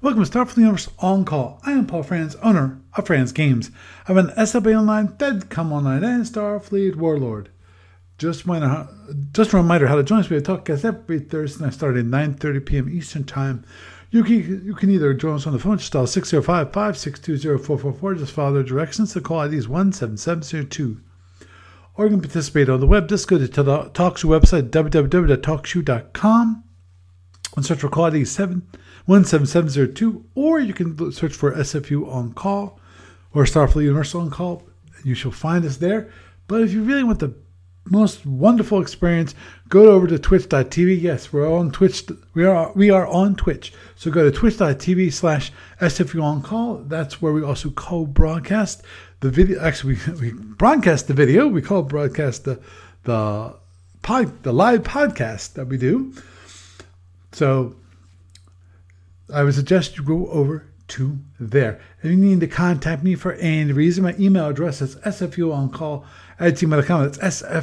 Welcome to Starfleet Universe On Call. I am Paul Franz, owner of Franz Games. I run SLB Online, FedCom Online, and Starfleet Warlord. Just a reminder how to join us. We have TalkCast every Thursday. I start at 9:30 p.m. Eastern Time. You can either join us on the phone, just dial 605-562-0444. Just follow the directions. The call ID is 17702. Or you can participate on the web. Just go to the TalkShoe website, www.talkshoe.com, and search for call ID 17702. Or you can search for SFU On Call or Starfleet Universe On Call. You shall find us there. But if you really want the most wonderful experience, go over to twitch.tv. Yes, we're on Twitch. We are on Twitch. So go to twitch.tv/SFU On Call. That's where we also co-broadcast the video. Actually, we broadcast the video. We co-broadcast the live podcast that we do. So I would suggest you go over to there. If you need to contact me for any reason, my email address is sfuoncall@gmail.com. That's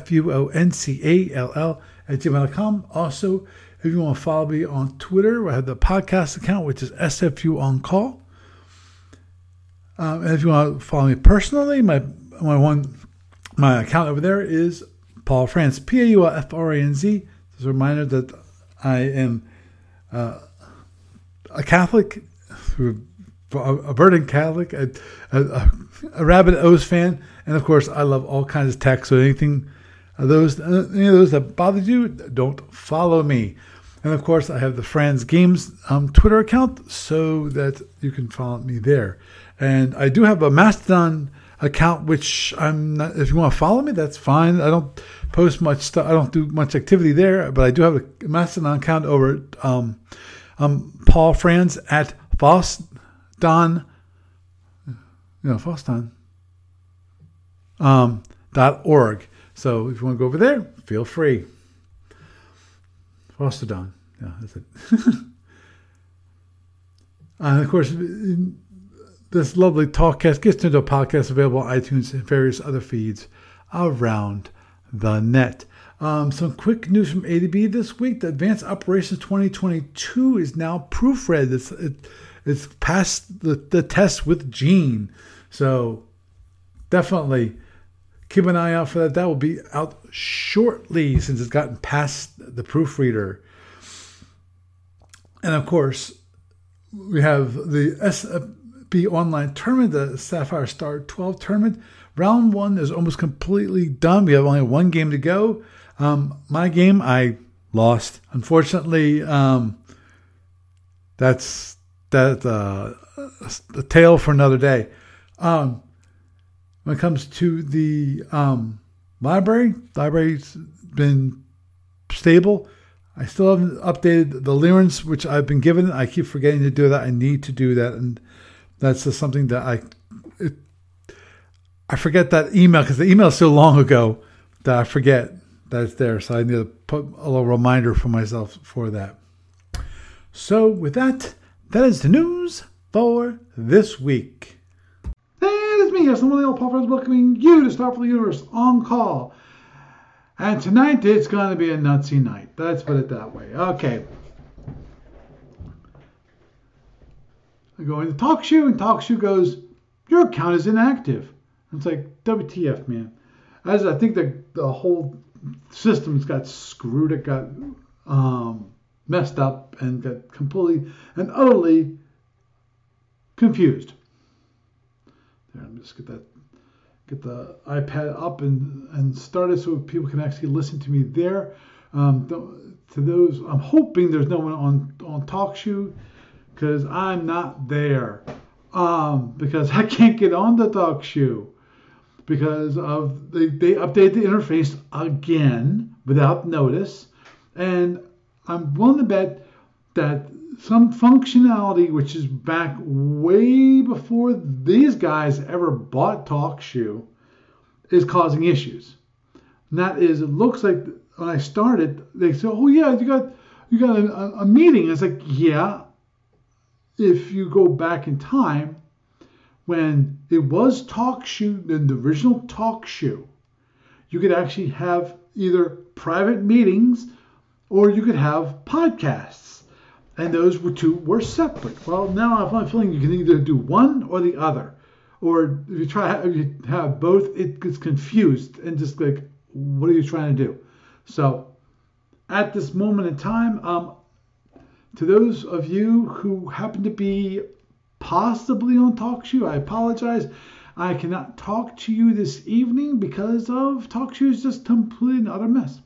sfuoncall@gmail.com. Also, if you want to follow me on Twitter, I have the podcast account, which is SFU On Call. And if you want to follow me personally, my account over there is Paul Franz, PAULFRANZ. Just a reminder that I am a Catholic, a verdant Catholic, a rabid O's fan, and of course I love all kinds of tech. So any of those that bothered you, don't follow me. And of course I have the Franz Games Twitter account, so that you can follow me there. And I do have a Mastodon account, which I'm not. If you want to follow me, that's fine. I don't post much stuff. I don't do much activity there, but I do have a Mastodon account over at Paul Franz at Fosdon, .org. So if you want to go over there, feel free. Fosdon. Yeah, that's it. And of course, this lovely TalkCast gets into a podcast available on iTunes and various other feeds around the net. Some quick news from A to B this week. The Advanced Operations 2022 is now proofread. It's passed the test with Gene. So definitely keep an eye out for that. That will be out shortly since it's gotten past the proofreader. And of course, we have the SFB Online Tournament, the Sapphire Star 12 Tournament. Round 1 is almost completely done. We have only one game to go. My game, I lost. Unfortunately, that's a tale for another day. When it comes to the library's been stable. I still haven't updated the Lyrans, which I've been given. I keep forgetting to do that. I need to do that, and that's just something that I forget that email, because the email is so long ago that I forget that it's there. So I need to put a little reminder for myself for that. So with that is the news for this week. That is me, yes, I'm one of the old Paul Franz, welcoming you to Starfleet Universe On Call. And tonight it's going to be a nutsy night. Let's put it that way. Okay. I go into TalkShoe, and TalkShoe goes, your account is inactive. It's like, WTF, man. As I think the whole system's got screwed. It got messed up and got completely and utterly confused. There, let me just get the iPad up and started so people can actually listen to me there. To those, I'm hoping there's no one on TalkShoe, because I'm not there. Because I can't get on the TalkShoe. Because of they updated the interface again without notice, and I'm willing to bet that some functionality which is back way before these guys ever bought TalkShoe is causing issues. And that is, it looks like when I started, they said, "Oh yeah, you got a meeting." It's like, yeah, if you go back in time, when it was TalkShoe, the original TalkShoe, you could actually have either private meetings or you could have podcasts. and those two were separate. Well, now I'm feeling you can either do one or the other, or if you have both, it gets confused and just like, what are you trying to do? So at this moment in time, to those of you who happen to be possibly on TalkShoe, I apologize. I cannot talk to you this evening because of TalkShoe is just completely an utter mess.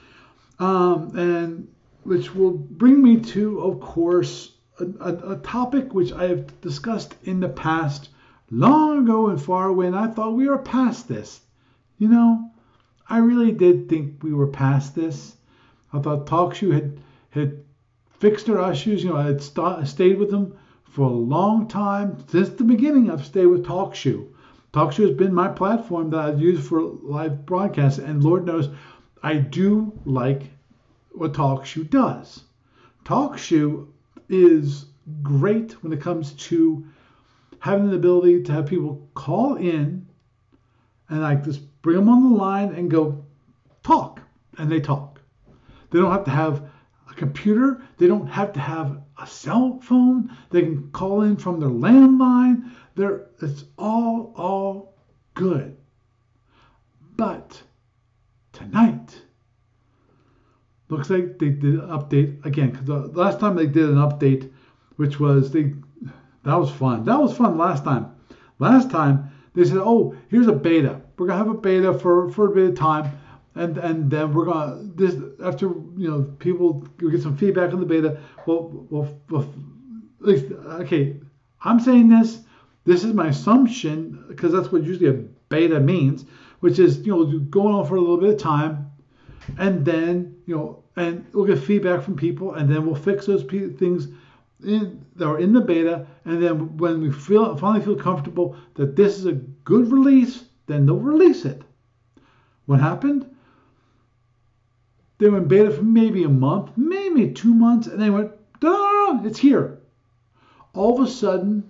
And which will bring me to, of course, a topic which I have discussed in the past, long ago and far away, and I thought we were past this. You know, I really did think we were past this. I thought TalkShoe had fixed their issues. You know, I had stayed with them for a long time. Since the beginning, I've stayed with TalkShoe. TalkShoe has been my platform that I've used for live broadcasts, and Lord knows I do like what TalkShoe does. TalkShoe is great when it comes to having the ability to have people call in and I just bring them on the line and go talk, and they talk. They don't have to have a computer. They don't have to have a cell phone. They can call in from their landline. It's all good. But tonight, looks like they did an update again, because the last time they did an update, which was that was fun. That was fun last time. Last time they said, "Oh, here's a beta. We're gonna have a beta for a bit of time, and then we're gonna this after people get some feedback on the beta. Well, at least okay. I'm saying this. This is my assumption because that's what usually a beta means, which is going on for a little bit of time, and then and we'll get feedback from people, and then we'll fix those things that are in the beta, and then when we finally feel comfortable that this is a good release, then they'll release it." What happened? They were in beta for maybe a month, maybe 2 months, and they went, "No, it's here." All of a sudden,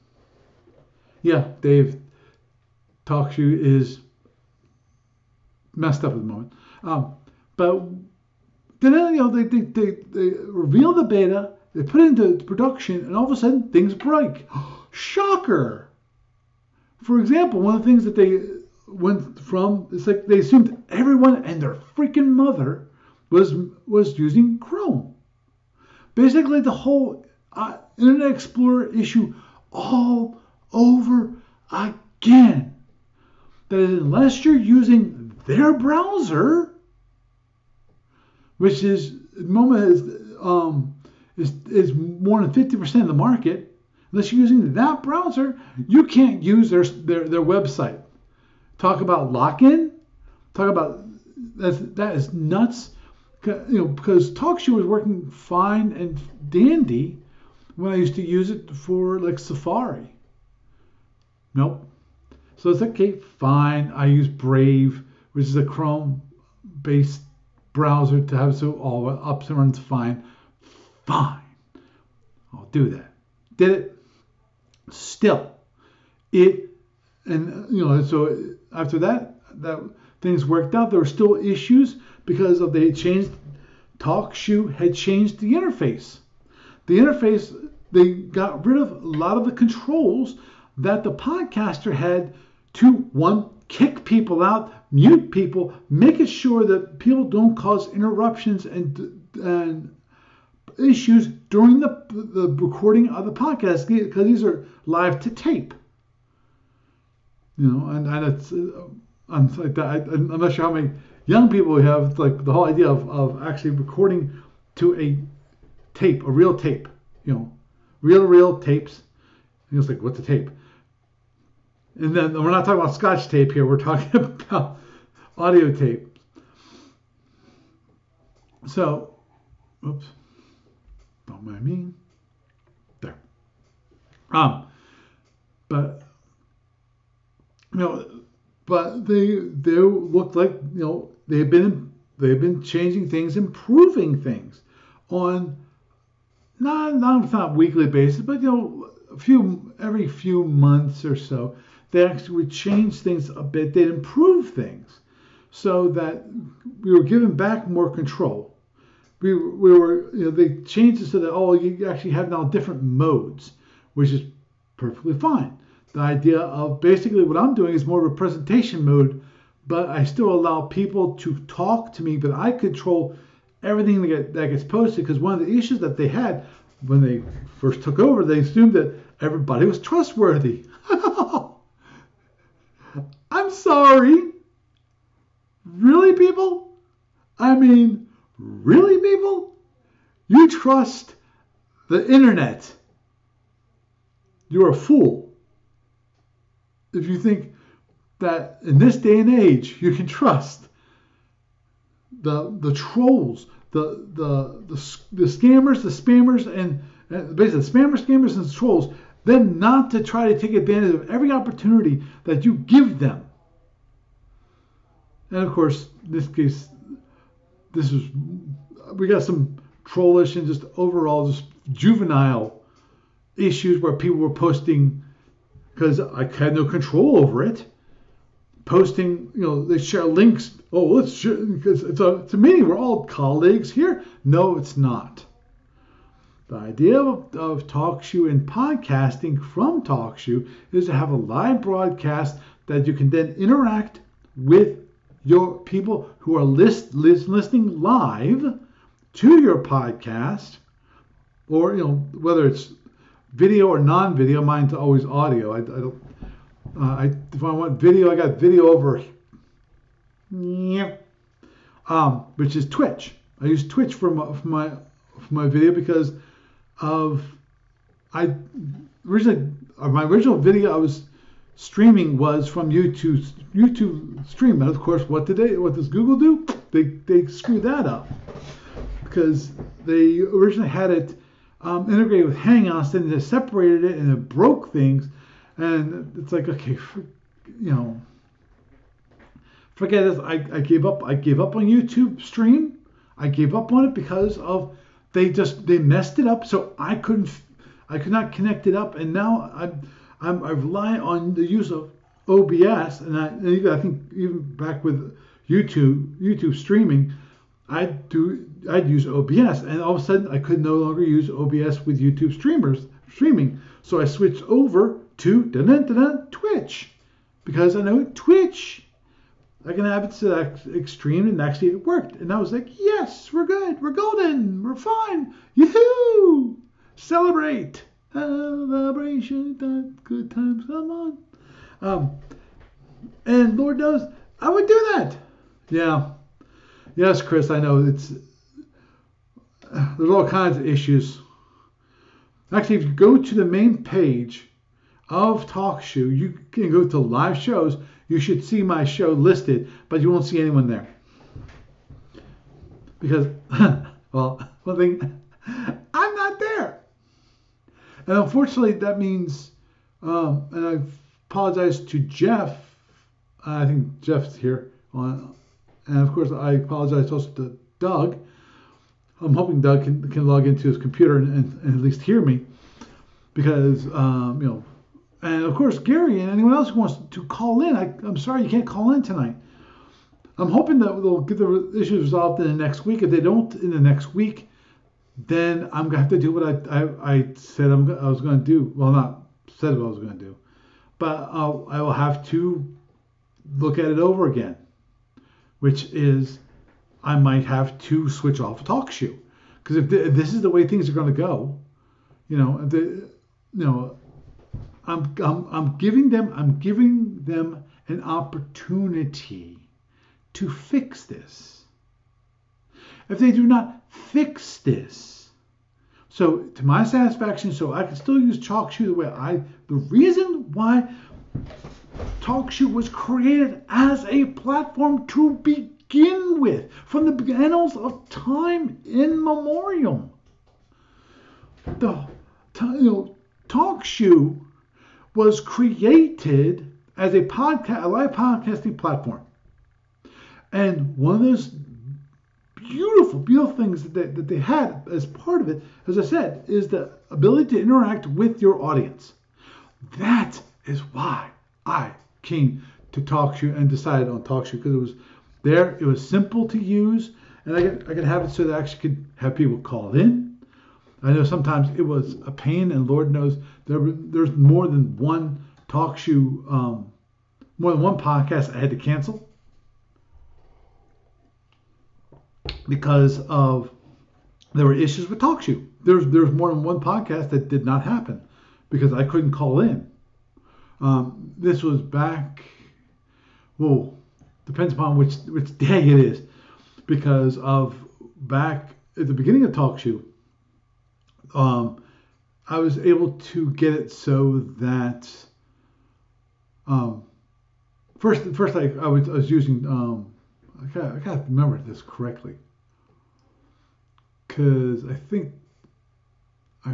yeah, Dave, TalkShoe is messed up at the moment. But then they reveal the beta, they put it into production, and all of a sudden things break. Shocker! For example, one of the things that they went from, it's like they assumed everyone and their freaking mother was using Chrome. Basically, the whole Internet Explorer issue all over again. That is, unless you're using their browser, which is at the moment is more than 50% of the market. Unless you're using that browser, you can't use their website. Talk about lock-in. Talk about that is nuts. Because TalkShoe was working fine and dandy when I used to use it for like Safari. Nope. So it's okay, fine. I use Brave, which is a Chrome-based browser to have so all up and runs fine. Fine. I'll do that. Did it. Still, so after that things worked out. There were still issues because TalkShoe had changed the interface. The interface, they got rid of a lot of the controls that the podcaster had to, one, kick people out, mute people, making sure that people don't cause interruptions and issues during the recording of the podcast, because these are live to tape. And it's I'm like that. I'm not sure how many young people have like the whole idea of actually recording to a tape, a real tape. Real tapes. And it's like, what's a tape? And then we're not talking about Scotch tape here. We're talking about audio tape. So, oops, don't mind me. There. But they looked like they've been changing things, improving things on not weekly basis, but every few months or so. They actually would change things a bit. They'd improve things so that we were given back more control. we were, they changed it so that, you actually have now different modes, which is perfectly fine. The idea of basically what I'm doing is more of a presentation mode, but I still allow people to talk to me, but I control everything that gets posted, because one of the issues that they had when they first took over, they assumed that everybody was trustworthy. I'm sorry. Really, people? I mean, really, people? You trust the internet? You're a fool if you think that in this day and age you can trust the trolls, the scammers, the spammers, and basically the spammers, scammers, and the trolls, then not to try to take advantage of every opportunity that you give them. And of course, in this case, we got some trollish and just overall just juvenile issues where people were posting, because I had no control over it, posting, they share links. Oh, let's share, because it's a meeting. We're all colleagues here. No, it's not. The idea of TalkShoe and podcasting from TalkShoe is to have a live broadcast that you can then interact with your people who are listening live to your podcast, or whether it's video or non-video. Mine's always audio. I don't. If I want video, I got video over. Which is Twitch. I use Twitch for my video because of my original video I was streaming was from YouTube Stream. And of course, what does Google do? They screw that up, because they originally had it integrated with Hangouts, then they separated it and it broke things. And it's like, okay, forget this. I gave up. I gave up on YouTube Stream. I gave up on it because of they messed it up. So I could not connect it up. And now I rely on the use of OBS. And I think even back with YouTube streaming, I'd use OBS. And all of a sudden I could no longer use OBS with YouTube streaming. So I switched over to Twitch, because I know Twitch, I can have it select extreme, and actually it worked. And I was like, yes, we're good, we're golden, we're fine, yoo-hoo, celebrate, celebration, good times come on. And Lord knows I would do that. Yeah, yes, Chris, I know there's all kinds of issues. Actually, if you go to the main page of TalkShoe, you can go to live shows. You should see my show listed, but you won't see anyone there. Because, well, one thing, I'm not there. And unfortunately, that means, and I apologize to Jeff. I think Jeff's here. And of course, I apologize also to Doug. I'm hoping Doug can log into his computer and at least hear me. Because, and of course, Gary and anyone else who wants to call in, I'm sorry you can't call in tonight. I'm hoping that they'll get the issues resolved in the next week. If they don't in the next week, then I'm going to have to do what I said I was going to do. Well, not said what I was going to do. But I will have to look at it over again, which is I might have to switch off TalkShoe. Because if this is the way things are going to go, I'm giving them an opportunity to fix this. If they do not fix this, so to my satisfaction, so I can still use TalkShoe the reason why TalkShoe was created as a platform to begin with, from the annals of time immemorial. TalkShoe was created as a live podcasting platform. And one of those beautiful things that they had as part of it, as I said, is the ability to interact with your audience. That is why I came to TalkShoe and decided on TalkShoe, because it was simple to use, and I could have it so that I actually could have people call in. I know sometimes it was a pain, and Lord knows there's more than one talk show, more than one podcast I had to cancel because of there were issues with TalkShoe. There's more than one podcast that did not happen because I couldn't call in. This was back, well, depends upon which day it is, because of back at the beginning of TalkShoe, I was able to get it so that first I was using I gotta remember this correctly, because I think I'm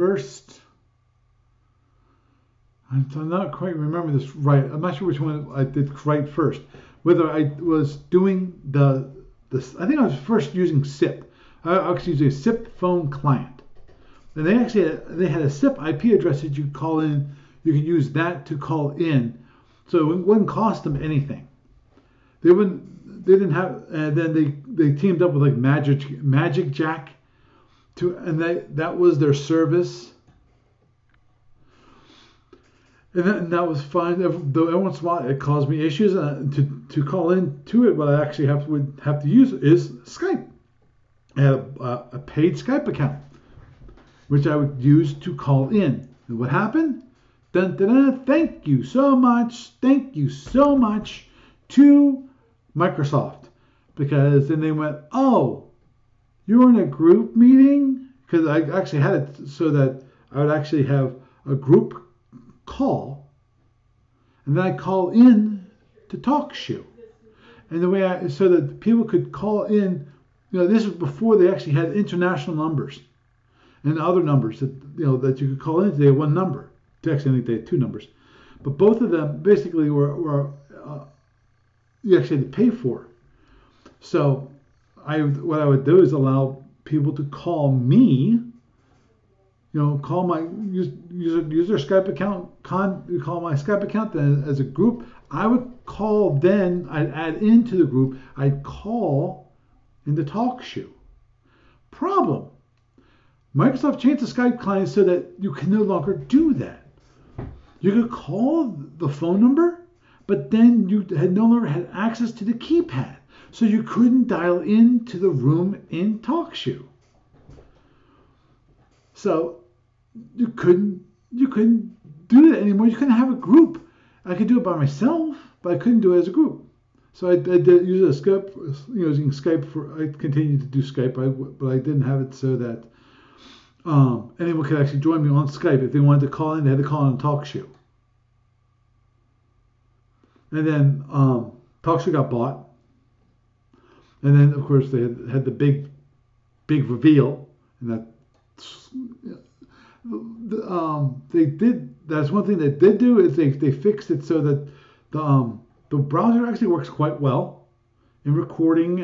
not quite remember this right. I'm not sure which one I did right first. Whether I was doing I think I was first using SIP. I was using a SIP phone client, and they had a SIP IP address that you could call in. You could use that to call in, so it wouldn't cost them anything. They didn't have, and then they teamed up with like Magic Jack, and that was their service. And that was fine. Though every once in a while it caused me issues. To call in to it, what I actually would have to use is Skype. I had a paid Skype account, which I would use to call in. And what happened? Dun, dun, dun, thank you so much to Microsoft. Because then they went, oh, you're in a group meeting? Because I actually had it so that I would actually have a group call, and then I call in to TalkShoe, and the way so that people could call in, this was before they actually had international numbers and other numbers that that you could call in. They had one number. Actually, I think they had two numbers, but both of them basically were you actually had to pay for. So what I would do is allow people to call me. Call my use their Skype account. Call my Skype account then as a group. I would call. Then I'd add into the group. I'd call in the TalkShoe. Problem: Microsoft changed the Skype client so that you can no longer do that. You could call the phone number, but then you no longer had access to the keypad, so you couldn't dial into the room in TalkShoe. So you couldn't do that anymore. You couldn't have a group. I could do it by myself, but I couldn't do it as a group. So I did use Skype, using Skype I continued to do Skype, but I didn't have it so that anyone could actually join me on Skype. If they wanted to call in, they had to call on TalkShoe. And then TalkShoe got bought, and then of course they had the big reveal, and that. They did. That's one thing they did do is they fixed it so that the browser actually works quite well in recording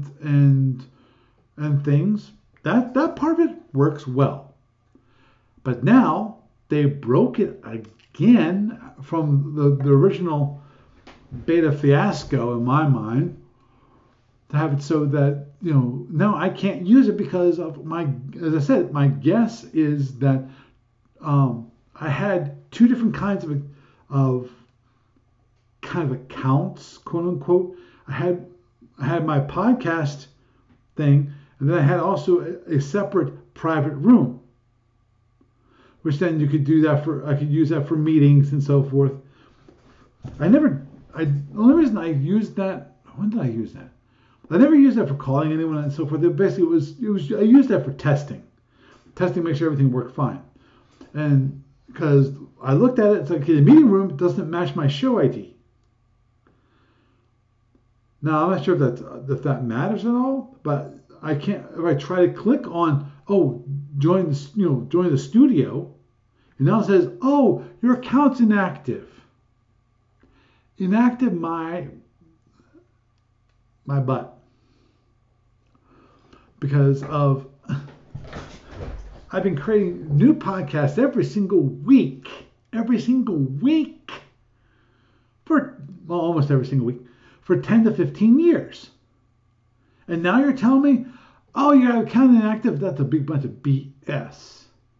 and things. That part of it works well. But now they broke it again from the original beta fiasco in my mind, to have it so that now I can't use it because of as I said, my guess is that I had two different kinds of kind of accounts, quote unquote. I had my podcast thing, and then I had also a separate private room, which then you could do I could use that for meetings and so forth. The only reason I used that, when did I use that? I never used that for calling anyone and so forth. Basically, I used that for testing, make sure everything worked fine. And because I looked at it, it's like, okay, the meeting room doesn't match my show ID. Now I'm not sure if that matters at all, but I can't. If I try to click on join the studio, and now it says, your account's inactive. Inactive my butt. Because of I've been creating new podcasts every single week for almost every single week for 10 to 15 years. And now you're telling me, oh, you got account inactive? That's a big bunch of BS.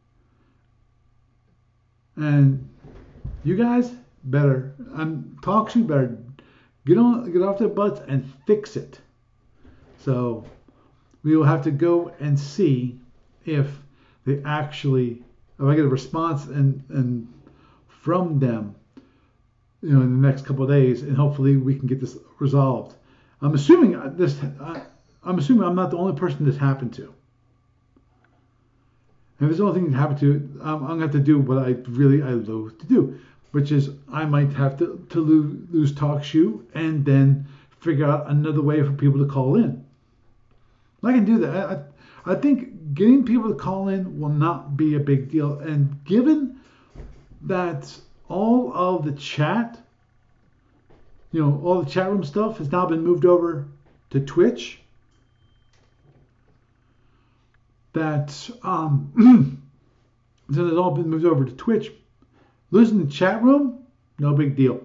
And you guys better, TalkShoe better get off their butts and fix it. So we will have to go and see if they actually, if I get a response and from them, in the next couple of days, and hopefully we can get this resolved. I'm assuming I'm not the only person this happened to. And if it's the only thing that happened to, I'm going to have to do what I loathe to do, which is I might have to lose TalkShoe and then figure out another way for people to call in. I can do that. I think getting people to call in will not be a big deal. And given that all of the chat, all the chat room stuff has now been moved over to Twitch, that so it's all been moved over to Twitch. Losing the chat room, no big deal.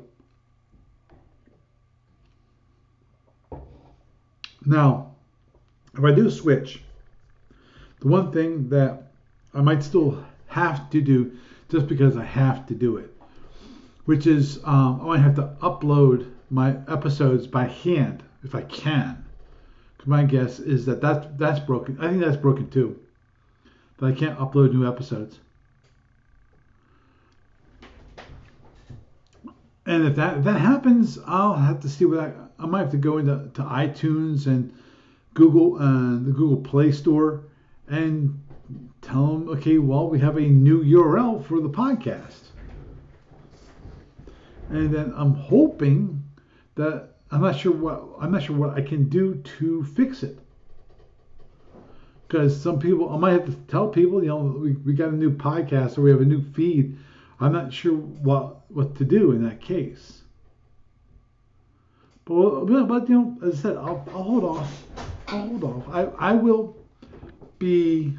Now, if I do switch, the one thing that I might still have to do, just because I have to do it, which is I might have to upload my episodes by hand if I can. Because my guess is that's broken. I think that's broken too. That I can't upload new episodes. And if that happens, I'll have to see what I might have to go into iTunes and Google the Google Play Store and tell them, okay, well, we have a new URL for the podcast. And then I'm hoping that I'm not sure what I can do to fix it. Because some people, I might have to tell people, we got a new podcast or we have a new feed. I'm not sure what to do in that case. But as I said, I'll hold off. I will be.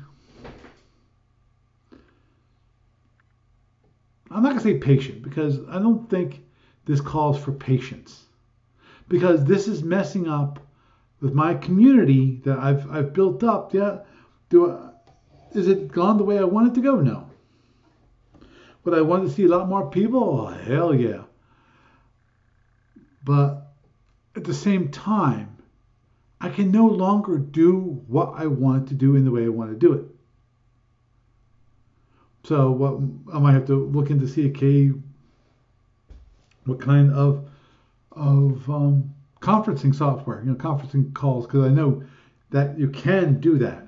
I'm not gonna say patient because I don't think this calls for patience. Because this is messing up with my community that I've built up. Yeah, is it gone the way I want it to go? No. Would I want to see a lot more people? Oh, hell yeah. But at the same time, I can no longer do what I want to do in the way I want to do it. So what I might have to look into CK, what kind of conferencing software, conferencing calls, because I know that you can do that.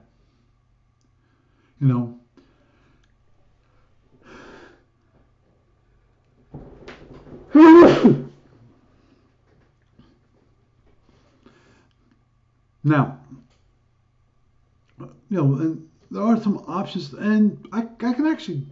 Now, and there are some options, and I can actually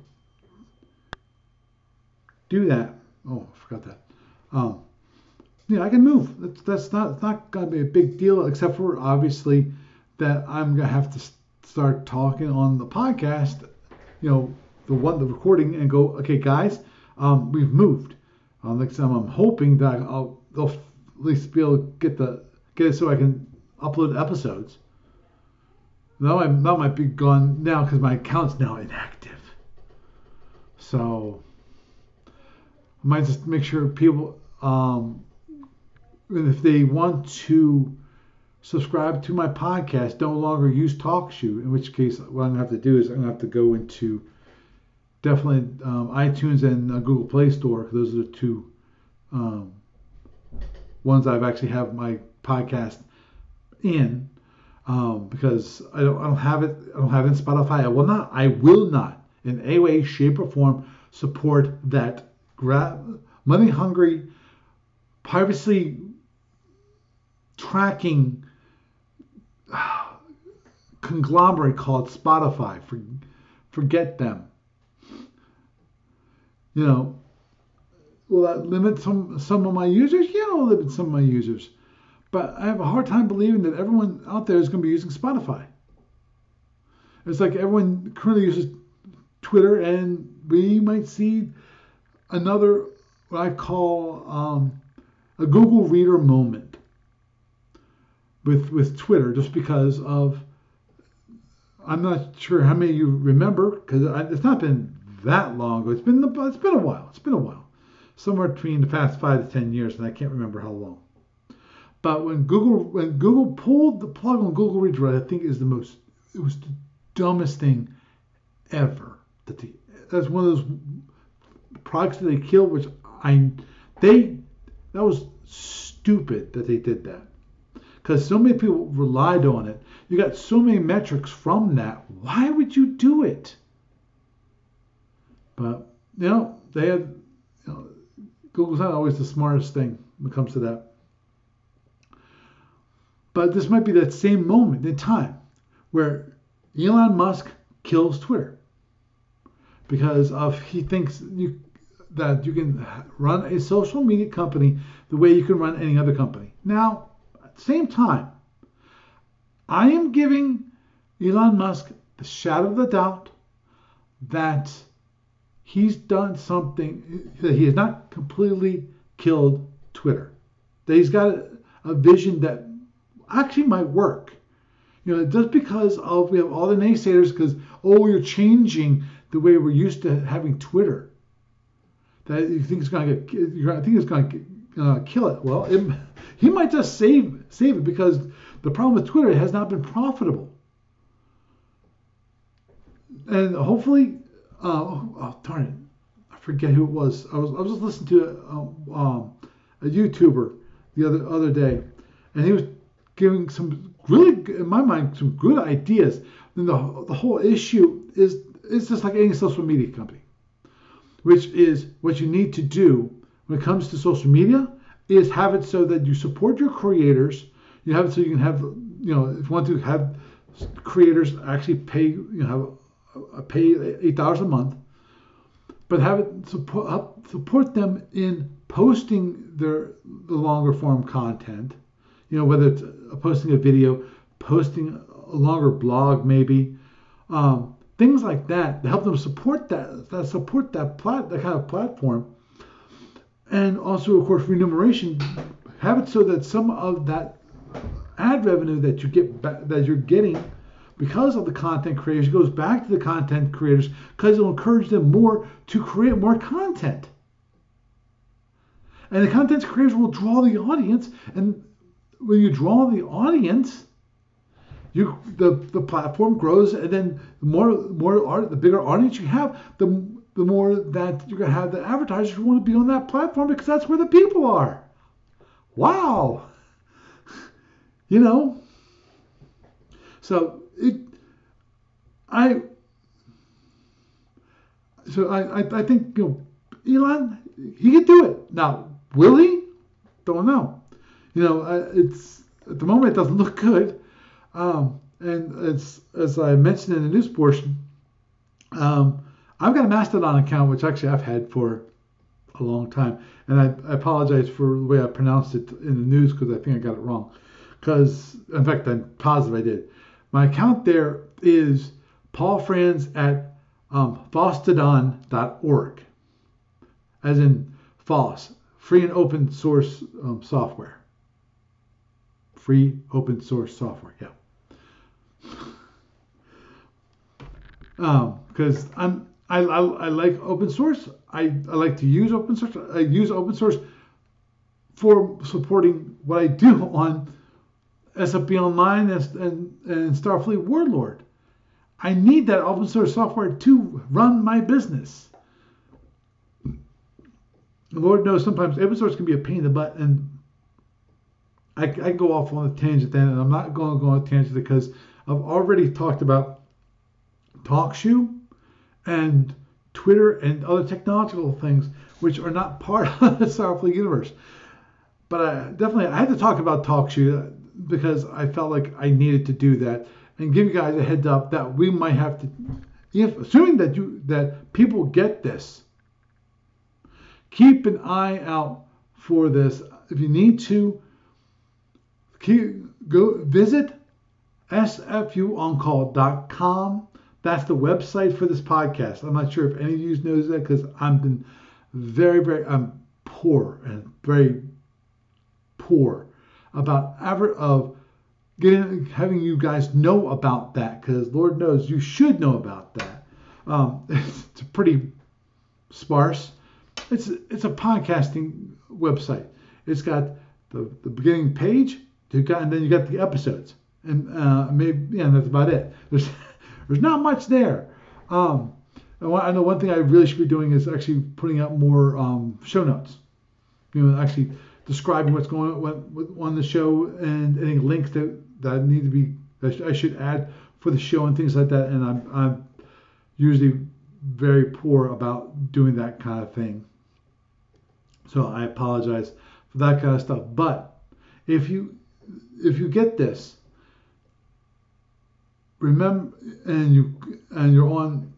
do that. Oh, I forgot that. I can move. It's not going to be a big deal, except for obviously that I'm going to have to start talking on the podcast, the recording, and go, okay, guys, we've moved. Next time, I'm hoping that they'll at least be able to get it so I can upload episodes. That might be gone now because my account's now inactive. So I might just make sure people, if they want to subscribe to my podcast, no longer use TalkShoe, in which case what I'm going to have to do is I'm going to have to go into definitely iTunes and Google Play Store. Those are the two ones I've actually have my podcast in, because I don't have it. I don't have it in Spotify. I will not in any way, shape, or form support that money hungry, privacy tracking conglomerate called Spotify. Forget them. Will that limit some of my users? Yeah, it'll limit some of my users. But I have a hard time believing that everyone out there is going to be using Spotify. It's like everyone currently uses Twitter, and we might see another, what I call a Google Reader moment. with Twitter, just because of, I'm not sure how many of you remember, because it's not been that long ago. It's been a while. It's been a while, somewhere between the past 5 to 10 years, and I can't remember how long. But when Google pulled the plug on Google Reads, what I think is it was the dumbest thing ever. That's one of those products that they killed, which that was stupid that they did that, because so many people relied on it. You got so many metrics from that. Why would you do it? But they had, Google's not always the smartest thing when it comes to that. But this might be that same moment in time where Elon Musk kills Twitter because he thinks that you can run a social media company the way you can run any other company. Now, at the same time, I am giving Elon Musk the shadow of the doubt that he's done something, that he has not completely killed Twitter. That he's got a vision that actually might work. Just because we have all the naysayers, because you're changing the way we're used to having Twitter, that you think it's going to kill it. Well, he might just save it, because the problem with Twitter, it has not been profitable. And hopefully, darn it, I forget who it was. I was just listening to a YouTuber the other day, and he was giving some really, in my mind, some good ideas. And the whole issue is just like any social media company, which is what you need to do when it comes to social media is have it so that you support your creators. You have it so you can have, if you want to have creators actually pay, pay $8 a month, but have it support them in posting the longer form content. Whether it's posting a video, posting a longer blog, maybe things like that to help them support that kind of platform. And also, of course, remuneration. Have it so that some of that ad revenue that you're getting because of the content creators goes back to the content creators, because it'll encourage them more to create more content. And the content creators will draw the audience, and when you draw the audience, the platform grows, and then the bigger audience you have, the more that you're going to have the advertisers who want to be on that platform, because that's where the people are. Wow. So I think Elon, he could do it. Now, will he? Don't know. It's at the moment it doesn't look good. And it's, as I mentioned in the news portion, I've got a Mastodon account, which actually I've had for a long time, and I apologize for the way I pronounced it in the news, because I think I got it wrong. Because, in fact, I'm positive I did. My account there is paulfranz at fosstodon.org, as in FOSS, free and open source software. Free open source software, yeah. Because I like open source. I like to use open source. I use open source for supporting what I do on SFB Online and Starfleet Warlord. I need that open source software to run my business. Lord knows sometimes open source can be a pain in the butt, and I go off on a tangent then, and I'm not going to go on a tangent because I've already talked about TalkShoe and Twitter and other technological things which are not part of the Starfleet universe. But I had to talk about TalkShoe because I felt like I needed to do that and give you guys a heads up that we might have to, assuming that people get this, keep an eye out for this. If you need to, go visit sfuoncall.com. That's the website for this podcast. I'm not sure if any of you knows that, because I've been I'm poor and very poor about having you guys know about that, because Lord knows you should know about that. It's pretty sparse. It's a podcasting website. It's got the beginning page, and then you got the episodes, and that's about it. There's not much there. I know one thing I really should be doing is actually putting out more show notes. Actually describing what's going on the show and any links that need to be I should add for the show and things like that. And I'm usually very poor about doing that kind of thing. So I apologize for that kind of stuff. But if you get this, remember, and you're on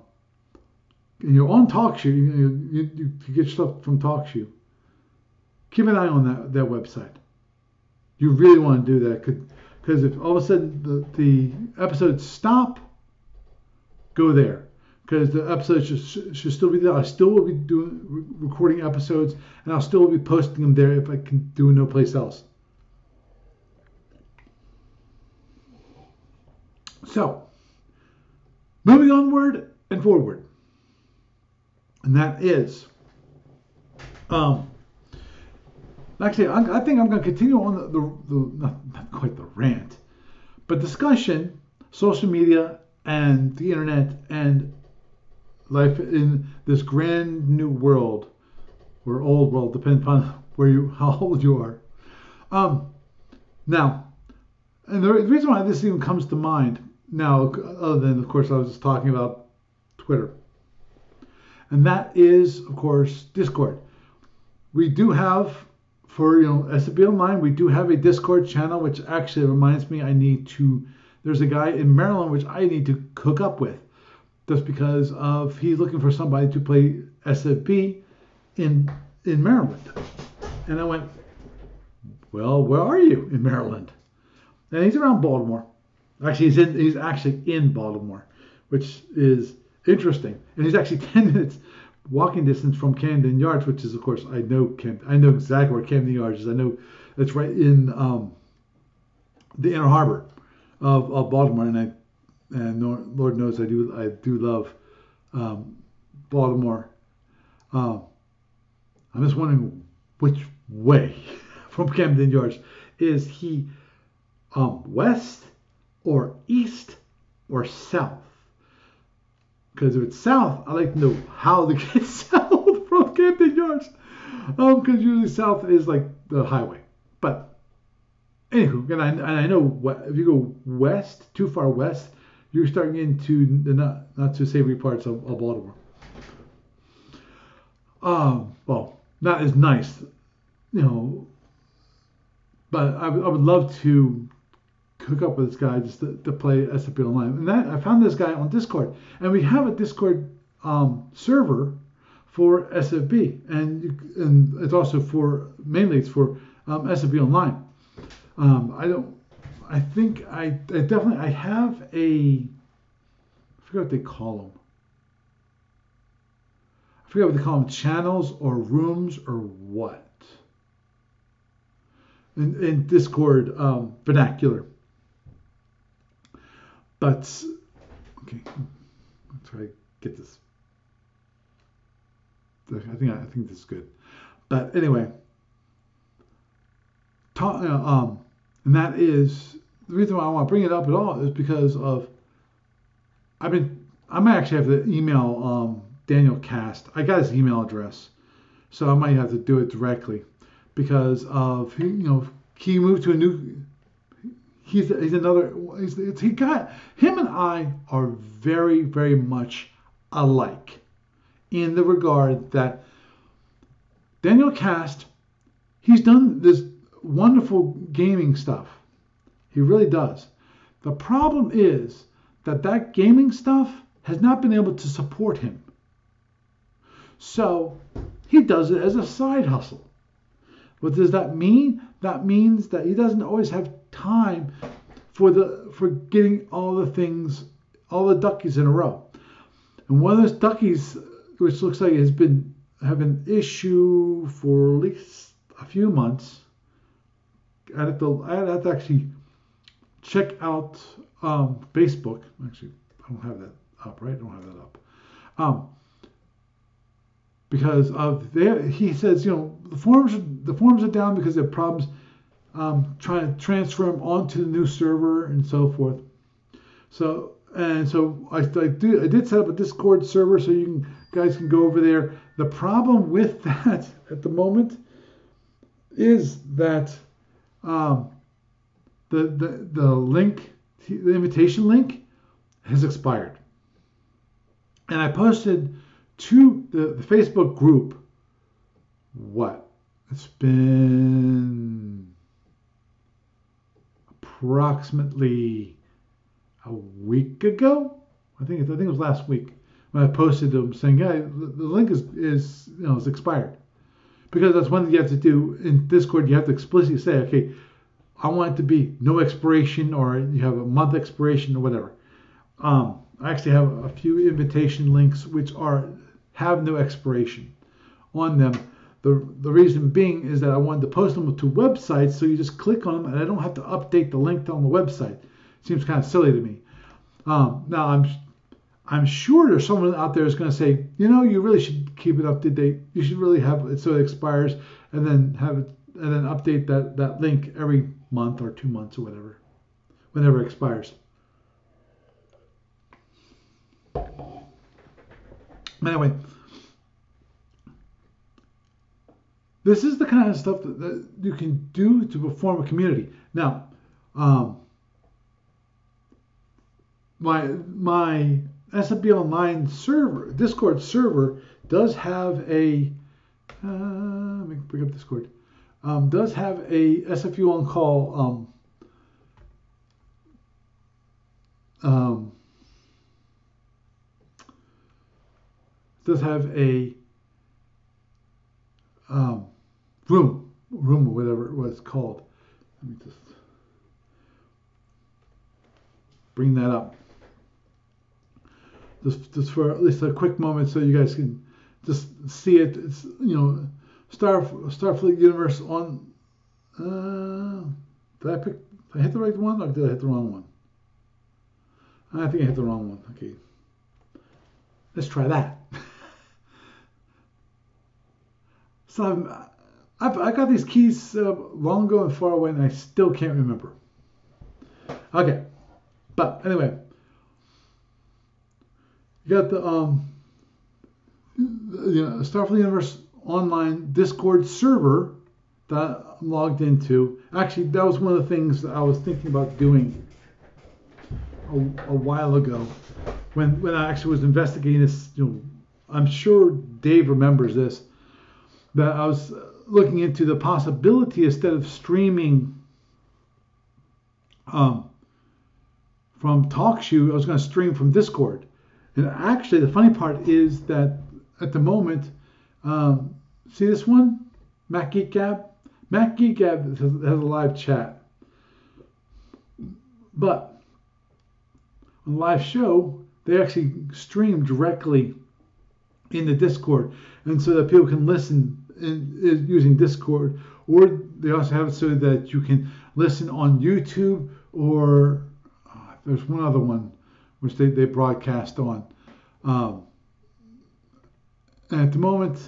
TalkShoe, you get stuff from TalkShoe. Keep an eye on that website. You really want to do that, because if all of a sudden the episodes stop, go there, because the episodes should still be there. I still will be recording episodes, and I'll still be posting them there if I can do no place else. So, moving onward and forward, and that is, actually, I think I'm going to continue on the not quite the rant, but discussion, social media, and the internet, and life in this grand new world, or old world, depending upon how old you are. Now, and the reason why this even comes to mind now, other than, of course, I was just talking about Twitter, and that is, of course, Discord. We do have, for SFB Online, we do have a Discord channel, which actually reminds me there's a guy in Maryland which I need to hook up with, just because he's looking for somebody to play SFB in Maryland. And I went, well, where are you in Maryland? And he's around Baltimore. Actually, he's actually in Baltimore, which is interesting. And he's actually 10 minutes walking distance from Camden Yards, which is, of course, I know exactly where Camden Yards is. I know it's right in the inner harbor of Baltimore, and Lord knows I do love Baltimore. I'm just wondering which way from Camden Yards is he, west or east or south? Because if it's south, I'd like to know how to get south from Camden Yards. Because usually south is like the highway. But anywho, and I know if you go west, too far west, you're starting into the not too savory parts of Baltimore. Well, not as nice, but I would love to hook up with this guy just to play SFB Online. And I found this guy on Discord, and we have a Discord server for SFB, and it's also mainly it's for SFB Online. I have I forget what they call them. I forget what they call them, channels or rooms or what. In Discord vernacular. But, okay, let's try to get this. I think this is good. But anyway, and that is the reason why I want to bring it up at all is because of I might actually have to email Daniel Cast. I got his email address, so I might have to do it directly because of he moved to a new. Him and I are very, very much alike in the regard that Daniel Cast, he's done this wonderful gaming stuff. He really does. The problem is that gaming stuff has not been able to support him. So he does it as a side hustle. What does that mean? That means that he doesn't always have time for getting all the duckies in a row. And one of those duckies, which looks like has been having an issue for at least a few months, I'd have to actually check out Facebook. Actually, I don't have that up, right? I don't have that up. Because he says, the forums are down because they have problems trying to transfer them onto the new server and so forth. So I did set up a Discord server so guys can go over there. The problem with that at the moment is that the link, the invitation link, has expired. And I posted to the Facebook group. It's been approximately a week ago. I think it was last week when I posted them saying, "Yeah, the link is expired." Because that's one thing you have to do in Discord. You have to explicitly say, "Okay, I want it to be no expiration," or you have a month expiration or whatever. I actually have a few invitation links which have no expiration on them. The reason being is that I wanted to post them to websites, so you just click on them and I don't have to update the link on the website. Seems kind of silly to me. Now I'm sure there's someone out there who's going to say, you really should keep it up to date. You should really have it so it expires, and then update that link every month or 2 months or whatever, whenever it expires. Anyway, this is the kind of stuff that you can do to form a community. Now, my SFB Online server, Discord server, does have a let me bring up Discord. Does have a SFU on call does have a room or whatever it was called. Let me just bring that up. Just for at least a quick moment so you guys can just see it. It's, Starfleet Universe on, did I hit the right one or did I hit the wrong one? I think I hit the wrong one. Okay. Let's try that. So I got these keys long ago and far away and I still can't remember. Okay. But anyway, you got the Starfleet Universe Online Discord server that I'm logged into. Actually, that was one of the things that I was thinking about doing a while ago when I actually was investigating this. I'm sure Dave remembers this, that I was looking into the possibility, instead of streaming from TalkShoe, I was going to stream from Discord. And actually, the funny part is that at the moment, see this one? Mac Geek Gab? Mac Geek Gab has a live chat. But on the live show, they actually stream directly in the Discord. And so that people can listen using Discord. Or they also have it so that you can listen on YouTube, or there's one other one which they broadcast on. And at the moment,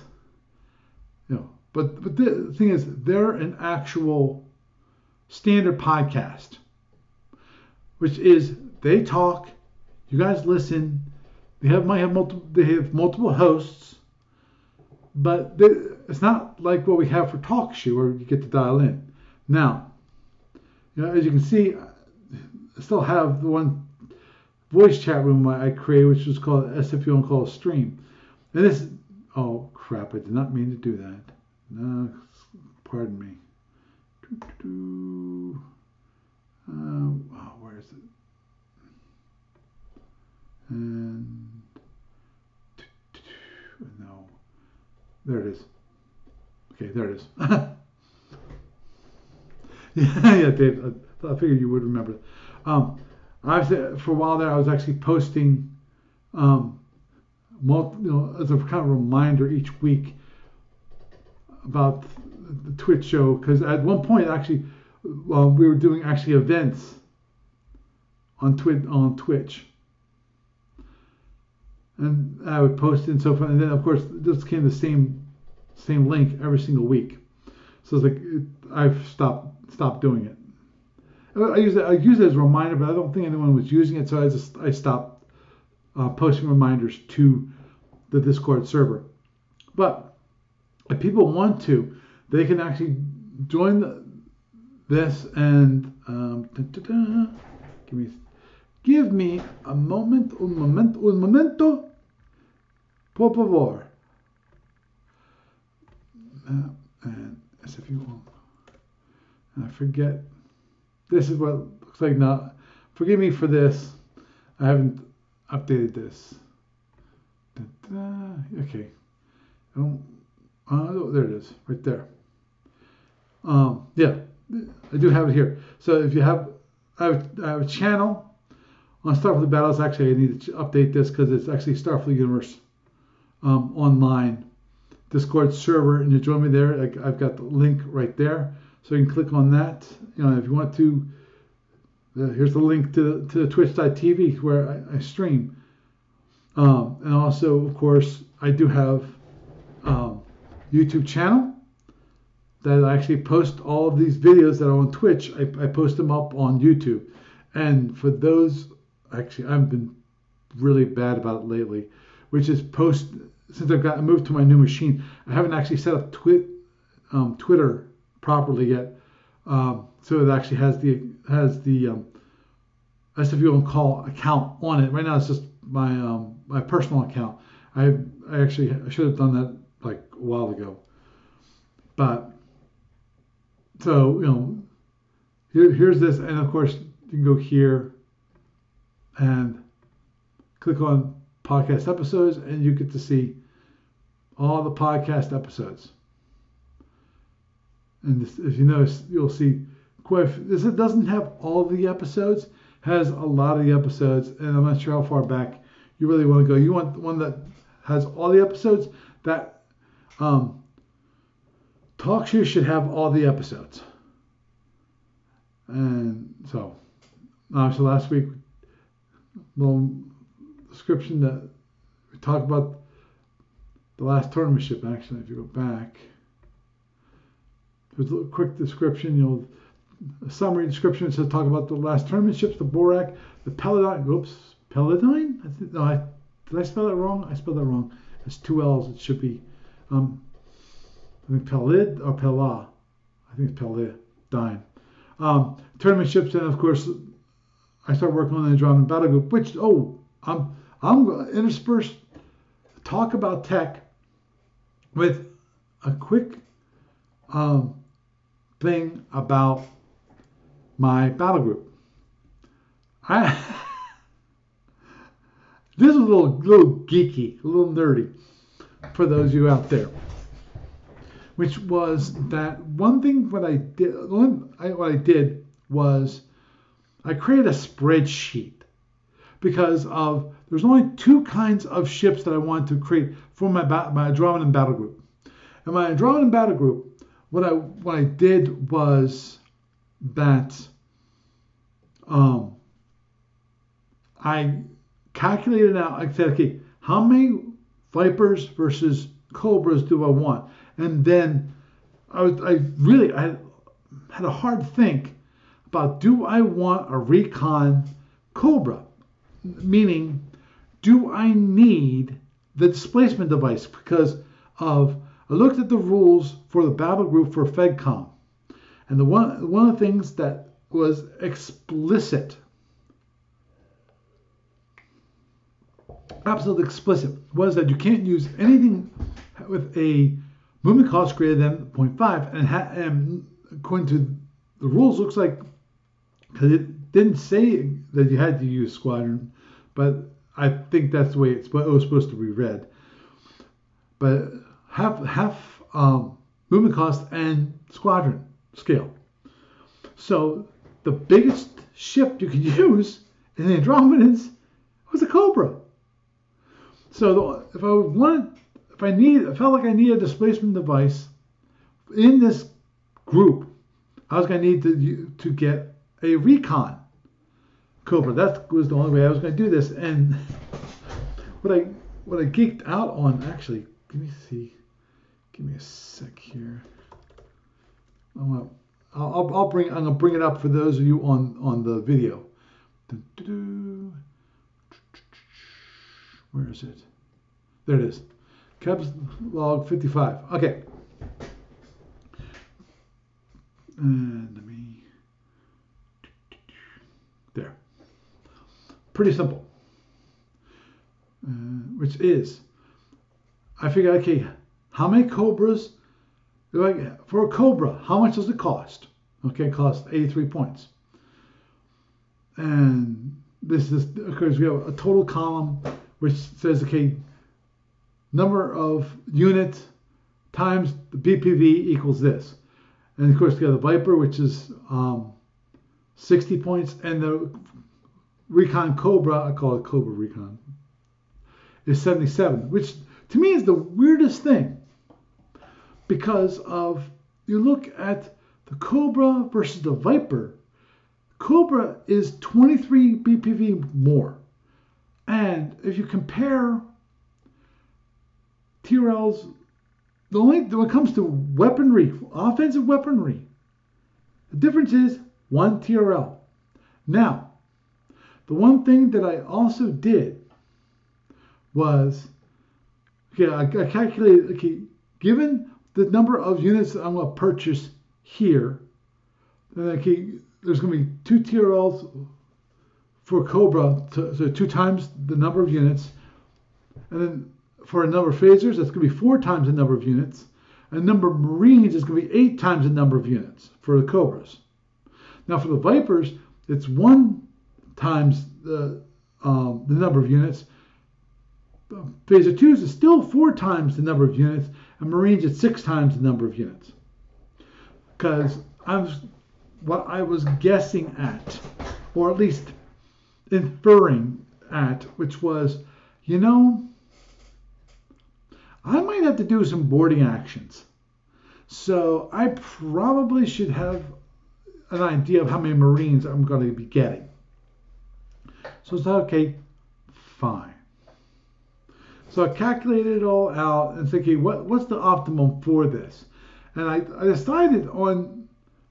but the thing is, they're an actual standard podcast, which is they talk, you guys listen. They might have multiple hosts, but it's not like what we have for TalkShoe where you get to dial in. Now, as you can see, I still have the one voice chat room I created, which was called SFU On Call Stream. And this, oh crap, I did not mean to do that. No, pardon me. Where is it? And no, there it is. Okay, there it is. yeah, Dave. I figured you would remember. For a while there, I was actually posting, as a kind of reminder each week about the Twitch show, because at one point, actually, we were doing events on Twitch. And I would post it and so forth. And then, of course, this came the same link every single week. So it's like I've stopped doing it. I use it as a reminder, but I don't think anyone was using it, so I stopped posting reminders to the Discord server. But if people want to, they can actually join this and give me a moment, un momento, por favor. And as if you want, I forget. This is what it looks like now. Forgive me for this. I haven't updated this. Okay. There it is, right there. Yeah, I do have it here. So if you have, I have a channel on Starfleet Battles. Actually, I need to update this because it's actually Starfleet Universe online Discord server, and you join me there. I've got the link right there, so you can click on that. If you want to, here's the link to twitch.tv where I stream. And also, of course, I do have YouTube channel that I actually post all of these videos that are on Twitch. I post them up on YouTube. And for those, actually, I've been really bad about it lately, which is since I moved to my new machine, I haven't actually set up Twitter properly yet. So it actually has the SFU on Call account on it. Right now it's just my personal account. I should have done that like a while ago. But so here's this, and of course you can go here and click on podcast episodes, and you get to see all the podcast episodes. And this, if you notice, you'll see this. It doesn't have all the episodes, has a lot of the episodes, and I'm not sure how far back you really want to go. You want the one that has all the episodes. That TalkShoe should have all the episodes. And so last week, little description that we talked about the last tournament ship. Actually, if you go back, there's a quick description. A summary description. It says talk about the last tournament ships: the Borak, the Paladine. Oops, Paladine. Did I spell that wrong? I spelled that wrong. It's 2 L's. It should be. I think Pelid or Pela. I think it's Paladine. Tournament ships, and of course, I started working on the Andromedan Battle Group, which I'm going to intersperse talk about tech with a quick thing about my battle group. This is a little geeky, a little nerdy for those of you out there. Which was that one thing what I did was I created a spreadsheet because there's only 2 kinds of ships that I wanted to create for my Andromedan battle group. And my Andromedan battle group, what I did was that I calculated out. I said, okay, how many Vipers versus Cobras do I want? And then I had a hard think about, do I want a recon Cobra? Meaning, do I need the displacement device? Because I looked at the rules for the battle group for FedCom, and one of the things that was explicit, absolutely explicit, was that you can't use anything with a movement cost greater than 0.5, and according to the rules, looks like, because it didn't say that you had to use squadron, but I think that's the way it was supposed to be read. But half movement cost and squadron scale. So the biggest ship you could use in the Andromedans was a Cobra. So if I felt like I needed a displacement device in this group, I was going to need to get a recon Cobra. That was the only way I was going to do this. And what I geeked out on, actually, give me a sec here. I'm gonna bring it up for those of you on the video. Where is it? There it is. Kebs log 55. Okay. And let me. There. Pretty simple. Which is, I figured, okay, how many Cobras? For a Cobra, how much does it cost? Okay, it costs 83 points. And this is, of course, we have a total column which says, okay, number of units times the BPV equals this. And of course, we have the Viper, which is 60 points, and the Recon Cobra, I call it Cobra Recon, is 77, which to me is the weirdest thing. Because of, you look at the Cobra versus the Viper, Cobra is 23 BPV more. And if you compare TRL's, when it comes to weaponry, offensive weaponry, the difference is 1 TRL. Now, the one thing that I also did was, okay, I calculated, okay, given the number of units that I'm going to purchase here, then okay, there's going to be 2 TRLs for Cobra, so 2 times the number of units. And then for a number of phasers, that's going to be 4 times the number of units. And number of Marines is going to be 8 times the number of units for the Cobras. Now for the Vipers, it's 1 times the number of units. Phaser 2s is still 4 times the number of units, and Marines at 6 times the number of units. Because what I was guessing at, or at least inferring at, which was, you know, I might have to do some boarding actions. So I probably should have an idea of how many Marines I'm going to be getting. So it's okay, fine. So I calculated it all out and said, okay, what's the optimum for this? And I decided on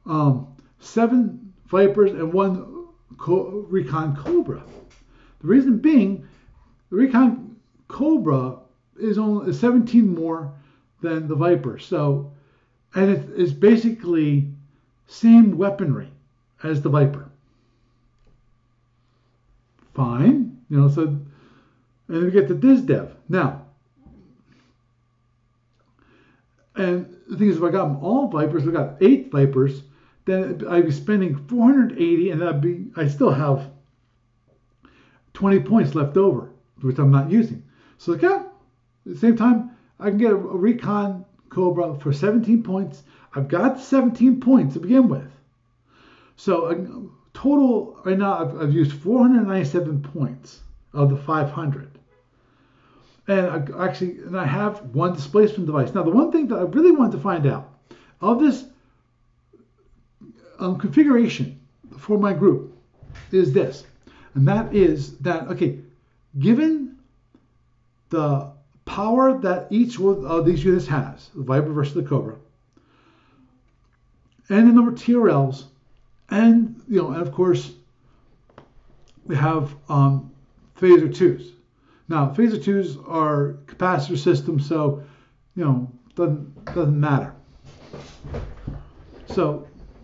7 Vipers and 1 Recon Cobra. The reason being, the Recon Cobra is only 17 more than the Viper. So, and it's basically same weaponry as the Viper. Fine, you know, so. And then we get the DizDev. Now, and the thing is, if I got them all Vipers, we got 8 Vipers, then I'd be spending 480, and I still have 20 points left over, which I'm not using. So at the same time, I can get a Recon Cobra for 17 points. I've got 17 points to begin with. So total, right now, I've used 497 points of the 500. And I have 1 displacement device. Now, the one thing that I really wanted to find out of this configuration for my group is this. And that is that, okay, given the power that each of these units has, the Viper versus the Cobra, and the number of TRLs, and, you know, and of course, we have Phaser 2s. Now, Phaser 2s are capacitor systems, so, you know, doesn't matter. So,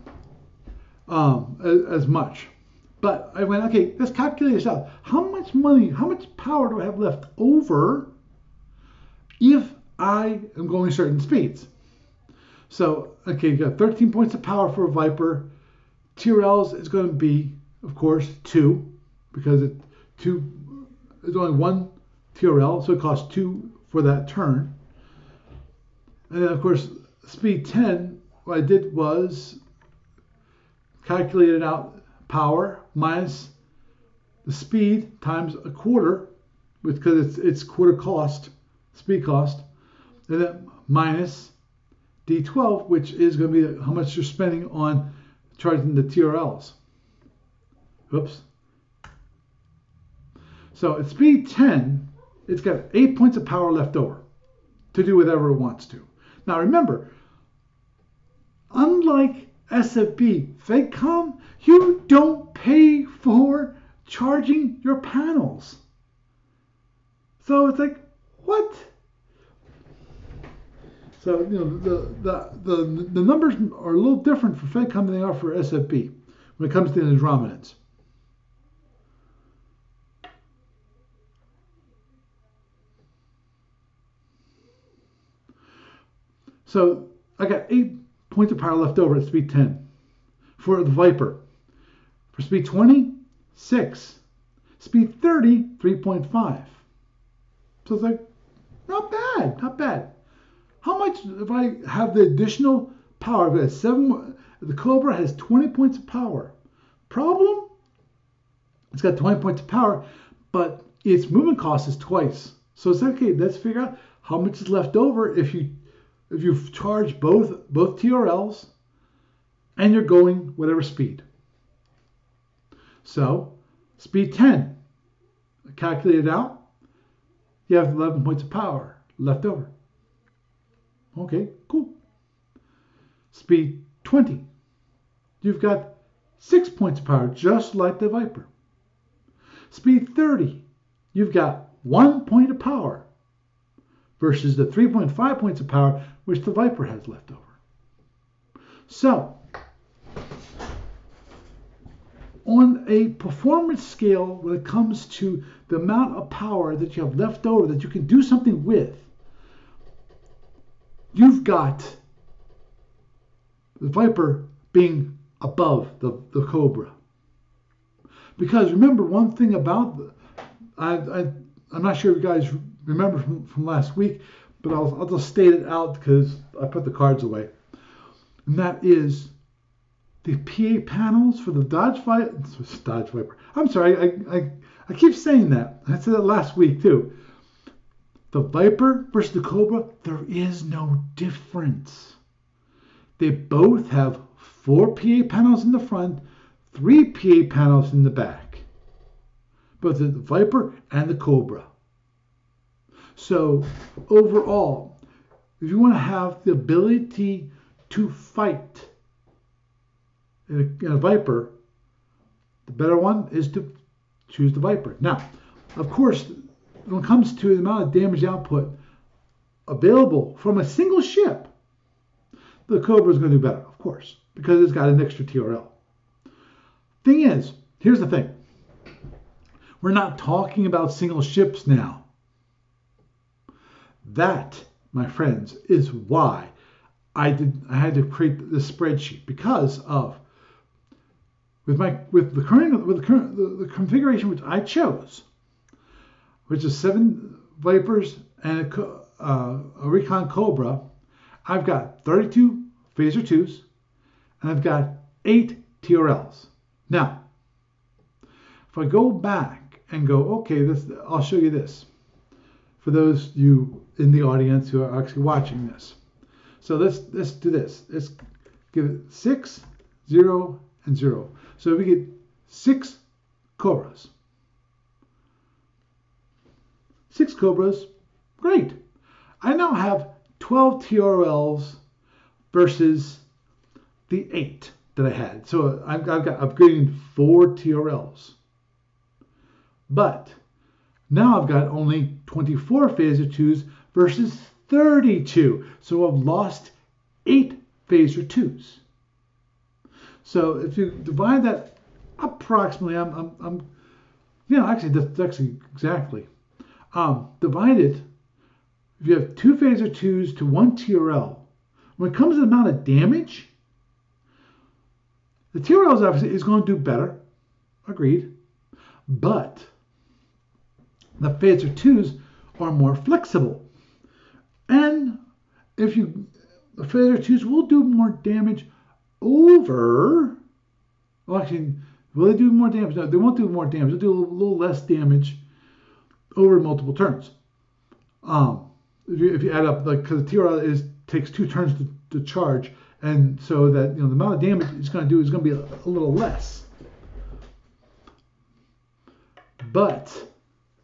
as much. But I went, okay, let's calculate this out. How much money, how much power do I have left over if I am going certain speeds? So, okay, you got 13 points of power for a Viper. TRLs is going to be, of course, 2, because it's only 1 TRL, so it costs 2 for that turn. And then, of course, speed 10, what I did was calculated out power minus the speed times a quarter, because it's quarter cost, speed cost, and then minus D12, which is going to be how much you're spending on charging the TRLs. Oops, So at speed 10, it's got 8 points of power left over to do whatever it wants to. Now remember, unlike SFB, FEDCOM, you don't pay for charging your panels. So it's like, what? So the numbers are a little different for FEDCOM than they are for SFB when it comes to the Andromedans. So I got 8 points of power left over at speed 10 for the Viper. For speed 20, 6. Speed 30, 3.5. So it's like, not bad, not bad. How much if I have the additional power? I've got 7. The Cobra has 20 points of power. Problem? It's got 20 points of power, but its movement cost is twice. So it's okay. Let's figure out how much is left over if you charge both TRLs and you're going whatever speed. So speed 10, calculate it out. You have 11 points of power left over. Okay, cool. Speed 20, you've got 6 points of power, just like the Viper. Speed 30, you've got 1 point of power versus the 3.5 points of power which the Viper has left over. So, on a performance scale, when it comes to the amount of power that you have left over that you can do something with, you've got the Viper being above the Cobra. Because remember one thing about, I'm not sure if you guys remember from last week, but I'll just state it out because I put the cards away. And that is the PA panels for the Dodge Viper. I'm sorry, I keep saying that. I said that last week too. The Viper versus the Cobra, there is no difference. They both have 4 PA panels in the front, 3 PA panels in the back. Both the Viper and the Cobra. So overall, if you want to have the ability to fight in a Viper, the better one is to choose the Viper. Now, of course, when it comes to the amount of damage output available from a single ship, the Cobra is going to do better, of course, because it's got an extra TRL. Thing is, here's the thing. We're not talking about single ships now. That, my friends, is why I had to create this spreadsheet, because of with the configuration which I chose, which is 7 Vipers and a Recon Cobra. I've got 32 Phaser 2s and I've got 8 TRLs. Now, if I go back and go, okay, I'll show you this for those of you in the audience who are actually watching this. So let's do this. Let's give it 6, 0, and 0. So we get 6 Cobras. 6 Cobras, great. I now have 12 TRLs versus the 8 that I had. So I'm getting 4 TRLs. But now I've got only 24 Phaser 2s versus 32. So I've lost 8 Phaser 2s. So if you divide that approximately, actually that's actually exactly. Divide it, if you have 2 Phaser 2s to 1 TRL, when it comes to the amount of damage, the TRLs obviously is going to do better, agreed, but the Phaser 2s are more flexible. And the Phaser 2s will do more damage over, well actually, will they do more damage? No, they won't do more damage. They'll do a little less damage over multiple turns. If you add up, like, because the TRL takes 2 turns to charge, and so that the amount of damage it's going to do is going to be a little less. But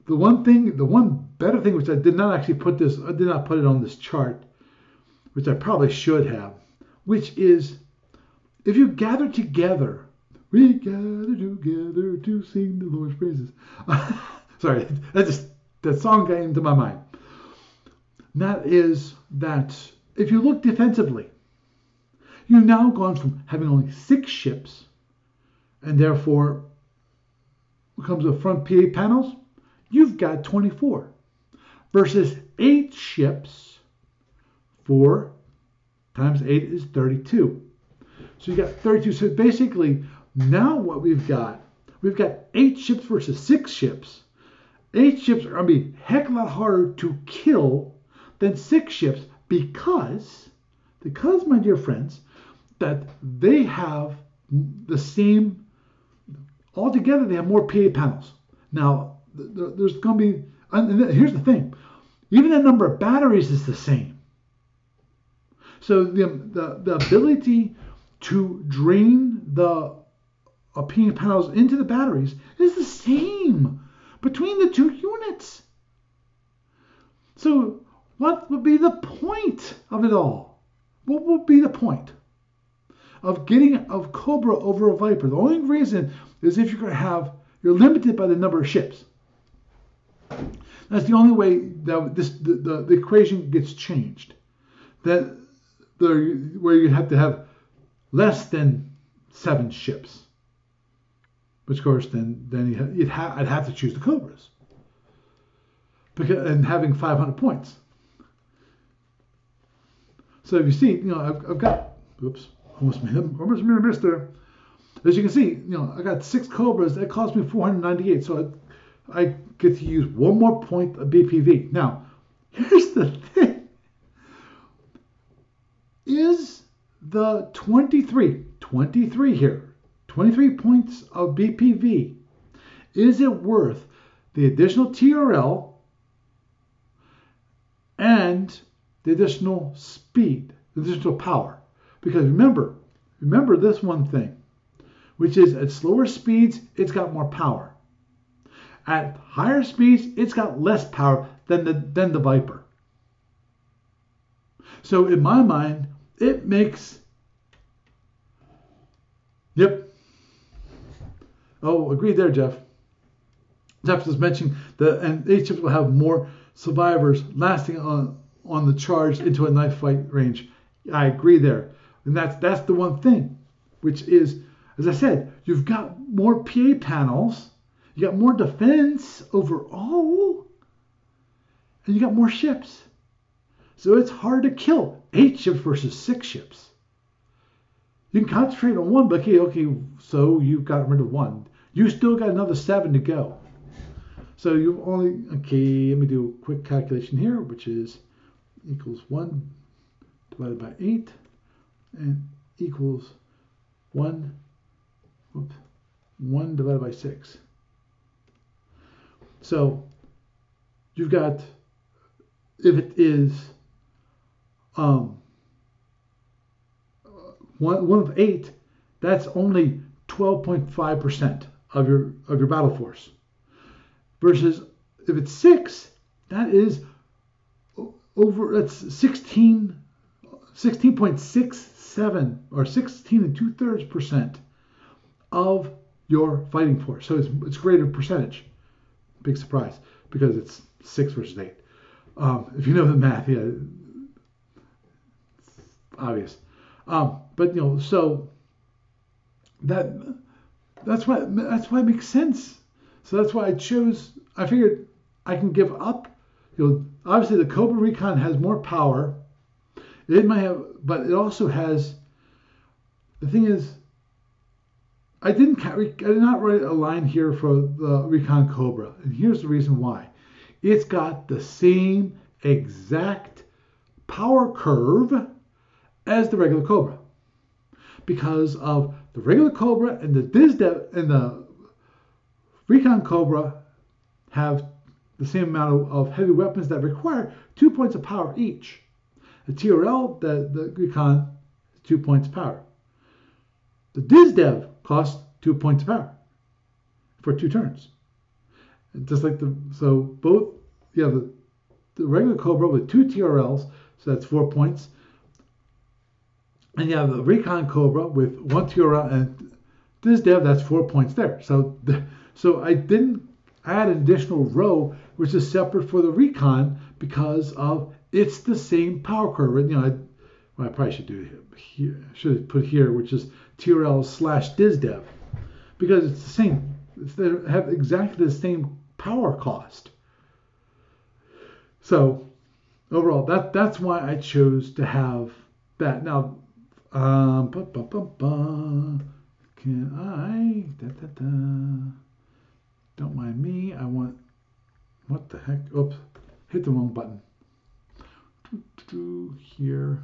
the one better thing, which I did not put it on this chart, which I probably should have, which is if you gather together, we gather together to sing the Lord's praises. Sorry, that song got into my mind. And that is that if you look defensively, you've now gone from having only 6 ships, and therefore comes with front PA panels, you've got 24 versus 8 ships. 4 times 8 is 32. So you got 32. So basically, now what we've got 8 ships versus 6 ships. 8 ships are going to be a heck of a lot harder to kill than 6 ships because, my dear friends, that they have the same, altogether they have more PA panels. Now, there's going to be, and here's the thing, even the number of batteries is the same. So the ability to drain the PA panels into the batteries is the same between the 2 units. So what would be the point of it all? What would be the point of Cobra over a Viper? The only reason is if you're limited by the number of ships. That's the only way that the equation gets changed. Where you have to have less than 7 ships. Which of course then I'd have to choose the Cobras. And having 500 points. So if you see, I've got, almost made a miss there. As you can see, I got 6 Cobras. That cost me 498. So I get to use 1 more point of BPV. Now, here's the thing. Is the 23 here, 23 points of BPV, is it worth the additional TRL and the additional speed, the additional power? Because remember this one thing, which is at slower speeds, it's got more power. At higher speeds, it's got less power than the Viper. So in my mind, it makes, yep. Oh, agreed there, Jeff. Jeff was mentioning and 8 ships will have more survivors lasting on the charge into a knife fight range. I agree there. And that's the one thing, which is, as I said, you've got more PA panels, you got more defense overall, and you got more ships. So it's hard to kill 8 ships versus 6 ships. You can concentrate on one, but okay, so you've got rid of 1. You still got another 7 to go. So you only, okay, let me do a quick calculation here, which is equals 1 divided by 8 and equals 1 divided by 6. So you've got, if it is one of 8, that's only 12.5% of your battle force. Versus if it's 6, that is that's 16.67 or 16 2/3% of your fighting force. So it's greater percentage. Big surprise because it's 6 versus 8. If you know the math, yeah, it's obvious. But so that's why it makes sense. So that's why I figured I can give up. Obviously the Cobra Recon has more power. It might have, but it also has. The thing is, I did not write a line here for the Recon Cobra, and here's the reason why. It's got the same exact power curve as the regular Cobra, because of the regular Cobra and the DizDev and the Recon Cobra have the same amount of heavy weapons that require 2 points of power each. The TRL, the Recon, 2 points of power. The DizDev costs 2 points of power for 2 turns. just like so both, the regular Cobra with 2 TRLs, so that's 4 points. And you have the Recon Cobra with 1 TRL and DizDev, that's 4 points there. So I didn't add an additional row, which is separate for the Recon because of it's the same power curve. And, I probably should do it here. Should have put here, which is TRL/DizDev, because it's the same. They have exactly the same power cost. So overall, that's why I chose to have that. Now, can I? Don't mind me. I want. What the heck? Oops, hit the wrong button. Here.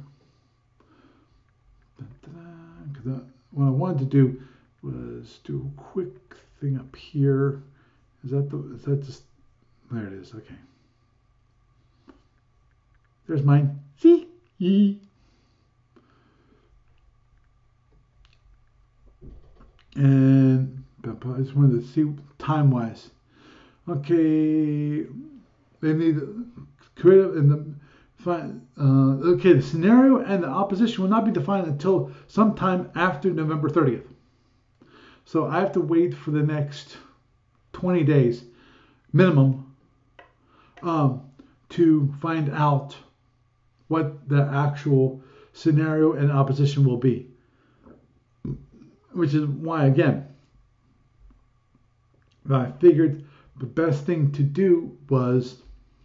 Because what I wanted to do was do a quick thing up here. Is that just? There it is. Okay. There's mine. See? And I just wanted to see time-wise. Okay, they need creative in the the scenario and the opposition will not be defined until sometime after November 30th. So I have to wait for the next 20 days minimum to find out what the actual scenario and opposition will be. Which is why, again, I figured the best thing to do was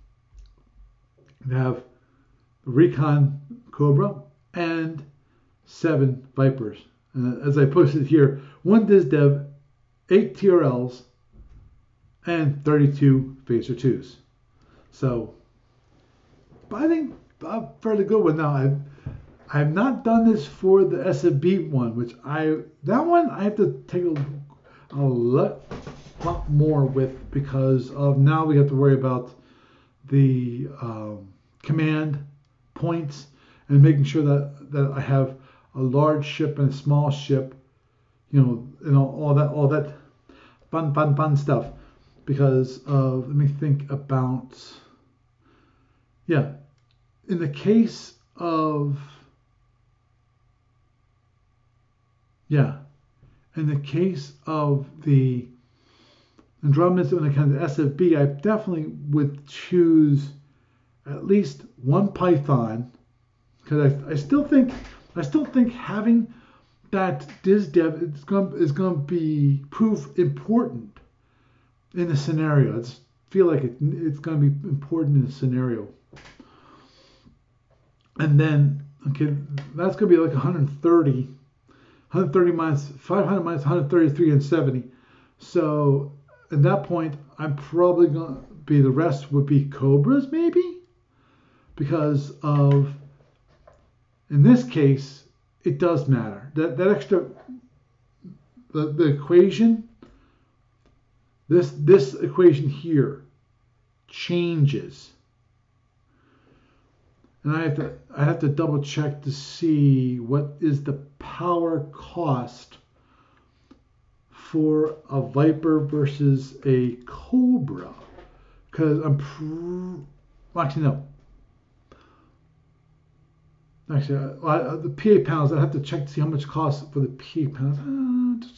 to have the Recon Cobra and 7 Vipers. As I posted here, 1 DizDev, 8 TRLs, and 32 Phaser 2s. So, but I think a fairly good one. Now, I have not done this for the SFB one, which I have to take a lot more with because of now we have to worry about the command points and making sure that I have a large ship and a small ship, all that fun stuff. Because of, let me think about, in the case of, in the case of the Andromedas when it comes to SFB, I definitely would choose at least 1 Python, because I still think having that DizDev is going to prove important in a scenario. I just feel like it's going to be important in a scenario. And then, that's going to be like 130 minus 500 minus 133 and 70. So at that point, I'm probably going to be, the rest would be Cobras maybe, because of, in this case, it does matter. That extra, the equation, this equation here changes. And I have to double check to see what is the power cost for a Viper versus a Cobra, because actually no. Actually, the PA pounds, I have to check to see how much it costs for the PA pounds.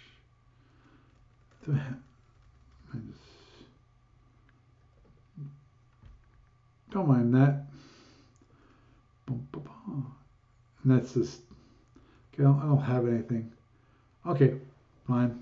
Don't mind that. And that's just, okay, I don't have anything. Okay, fine.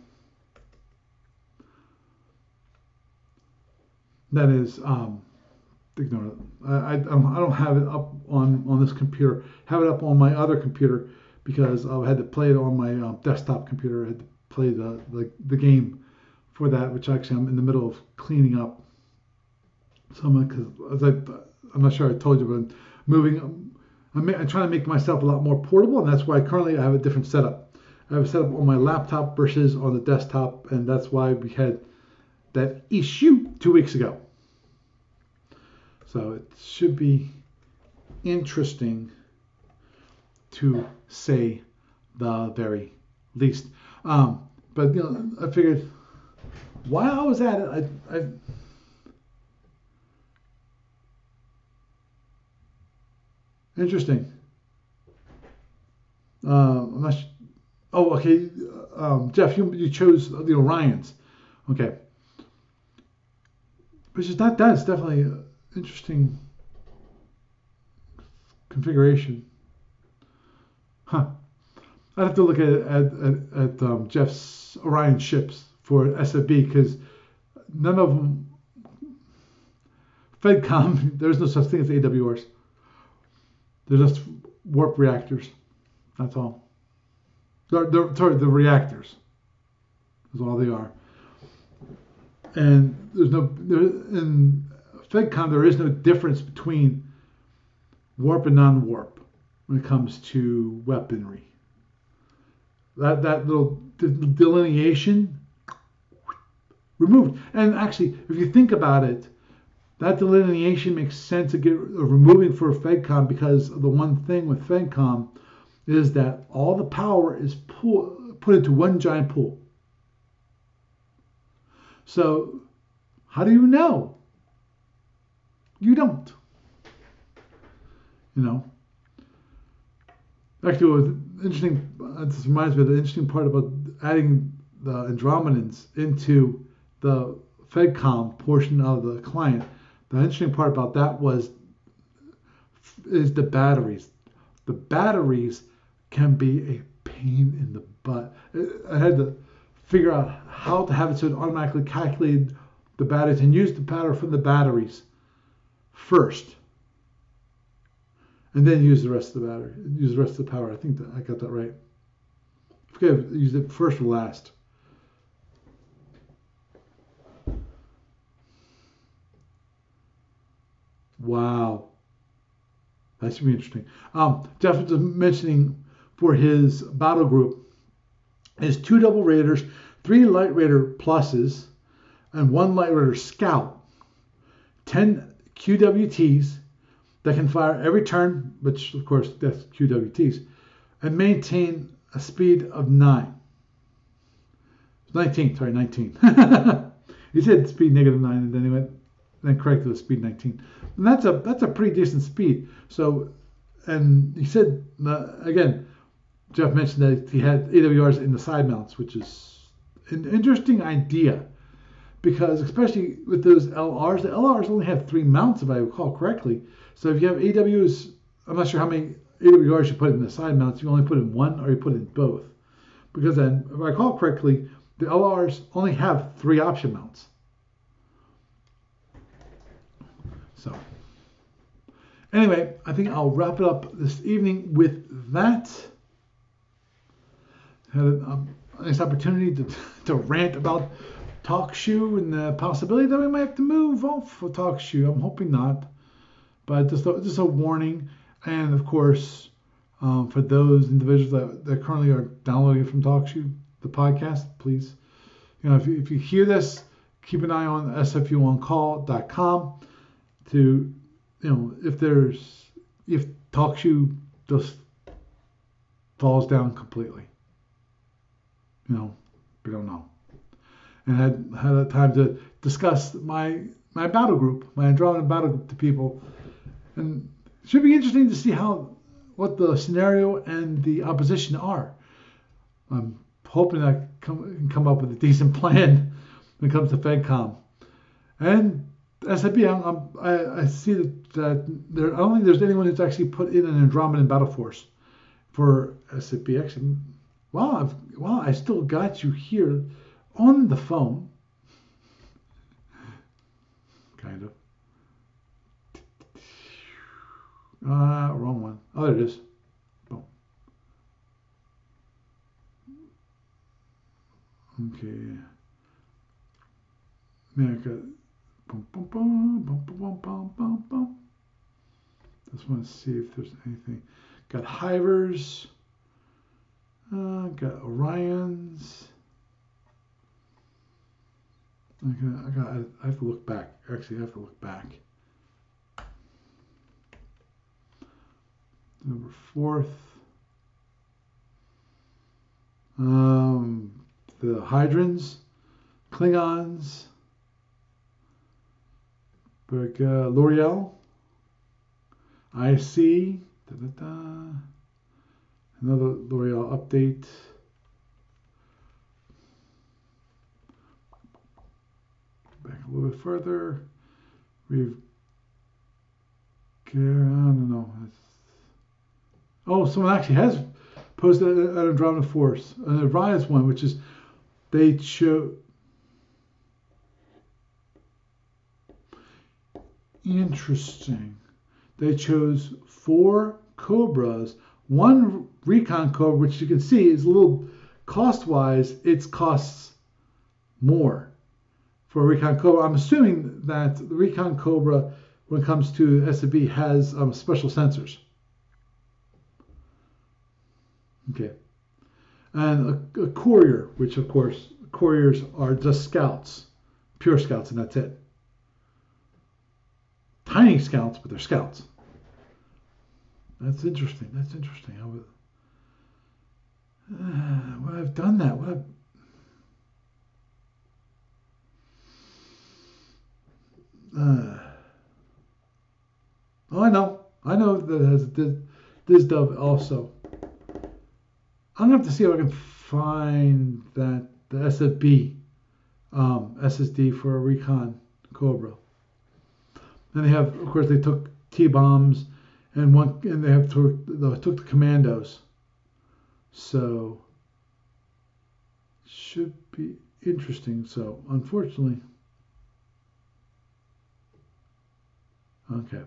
That is, ignore it. I don't have it up on this computer. Have it up on my other computer because I had to play it on my desktop computer. I had to play the game for that, which actually I'm in the middle of cleaning up. So I'm not sure I told you, but I'm trying to make myself a lot more portable, and that's why currently I have a different setup. I have a setup on my laptop versus on the desktop, and that's why we had that issue 2 weeks ago. So it should be interesting to say the very least. But I figured while I was at it, interesting. I'm not. Oh, okay. Jeff, you chose the Orions. Okay. Which is not that. It's definitely an interesting configuration. Huh. I'd have to look at Jeff's Orion ships for SFB because none of them. FedCom, there's no such thing as AWRs. They're just warp reactors. That's all. Sorry, the reactors is all they are. And in FedCom there is no difference between warp and non-warp when it comes to weaponry. That little delineation removed. And actually, if you think about it, that delineation makes sense of removing for FedCom because the one thing with FedCom is that all the power is put into one giant pool. So how do you know? You don't. You know. Actually, what was interesting. This reminds me of the interesting part about adding the Andromedans into the FedCom portion of the client. The interesting part about that is the batteries. The batteries can be a pain in the butt. I had to figure out how to have it so it automatically calculated the batteries and use the power from the batteries first, and then use the rest of the battery. Use the rest of the power. I think that I got that right. I forget if I used it first or last. Wow. That should be interesting. Jeff was mentioning for his battle group is 2 double raiders, 3 light raider pluses, and 1 light raider scout, 10 QWTs that can fire every turn, which of course that's QWTs, and maintain a speed of 19. He said speed -9, and then he went then corrected the speed 19. And that's a pretty decent speed. So, and he said again, Jeff mentioned that he had AWRs in the side mounts, which is an interesting idea because especially with those LRs, the LRs only have 3 mounts if I recall correctly. So if you have AWs, I'm not sure how many AWRs you put in the side mounts. You only put in one or you put in both. Because then, if I recall correctly, the LRs only have 3 option mounts. So, anyway, I think I'll wrap it up this evening with that. Had a nice opportunity to rant about TalkShoe and the possibility that we might have to move off for TalkShoe. I'm hoping not, but just a warning. And of course, for those individuals that currently are downloading from TalkShoe, the podcast, please, if you hear this, keep an eye on sfuoncall.com to, if TalkShoe just falls down completely. We don't know. And had a time to discuss my battle group, my Andromeda battle group to people. And it should be interesting to see what the scenario and the opposition are. I'm hoping I can come up with a decent plan when it comes to FedCom. And SFB, I see that I don't think there's anyone who's actually put in an Andromedan battle force for SFB. Actually, wow, I still got you here on the phone. Kind of. Wrong one. Oh, there it is. Boom. Okay. America. Boom, boom, boom, boom, boom, boom, boom, boom. Just want to see if there's anything. Got Hivers. Got Orions. I have to look back. Actually, I have to look back. Number 4th. The Hydrons. Klingons. L'Oreal. IC. Another L'Oreal update. Back a little bit further. We've I don't know. Oh, someone actually has posted an Andromeda Force, an revised one, which is they show. Interesting. They chose 4 Cobras, 1 Recon Cobra, which you can see is a little cost-wise, it costs more for a Recon Cobra. I'm assuming that the Recon Cobra, when it comes to SFB, has special sensors. Okay. And a Courier, which of course, Couriers are just scouts, pure scouts, and that's it. Tiny scouts, but they're scouts. That's interesting. That's interesting. What I've done that. Oh, I know. I know that it has this dove also. I'm gonna have to see if I can find the SFB SSD for a Recon Cobra. And they have, of course, they took T-bombs and they have took the commandos. So should be interesting. So unfortunately, okay.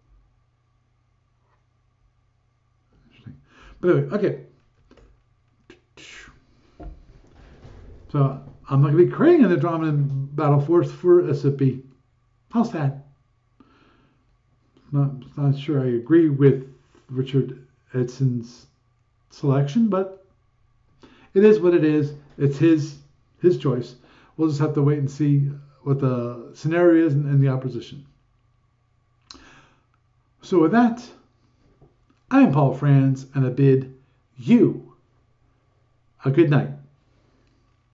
Interesting. But anyway, okay. So I'm not going to be creating an Andromeda Battle Force for SFB. How sad. Not sure I agree with Richard Edson's selection, but it is what it is. It's his choice. We'll just have to wait and see what the scenario is and the opposition. So with that, I am Paul Franz, and I bid you a good night.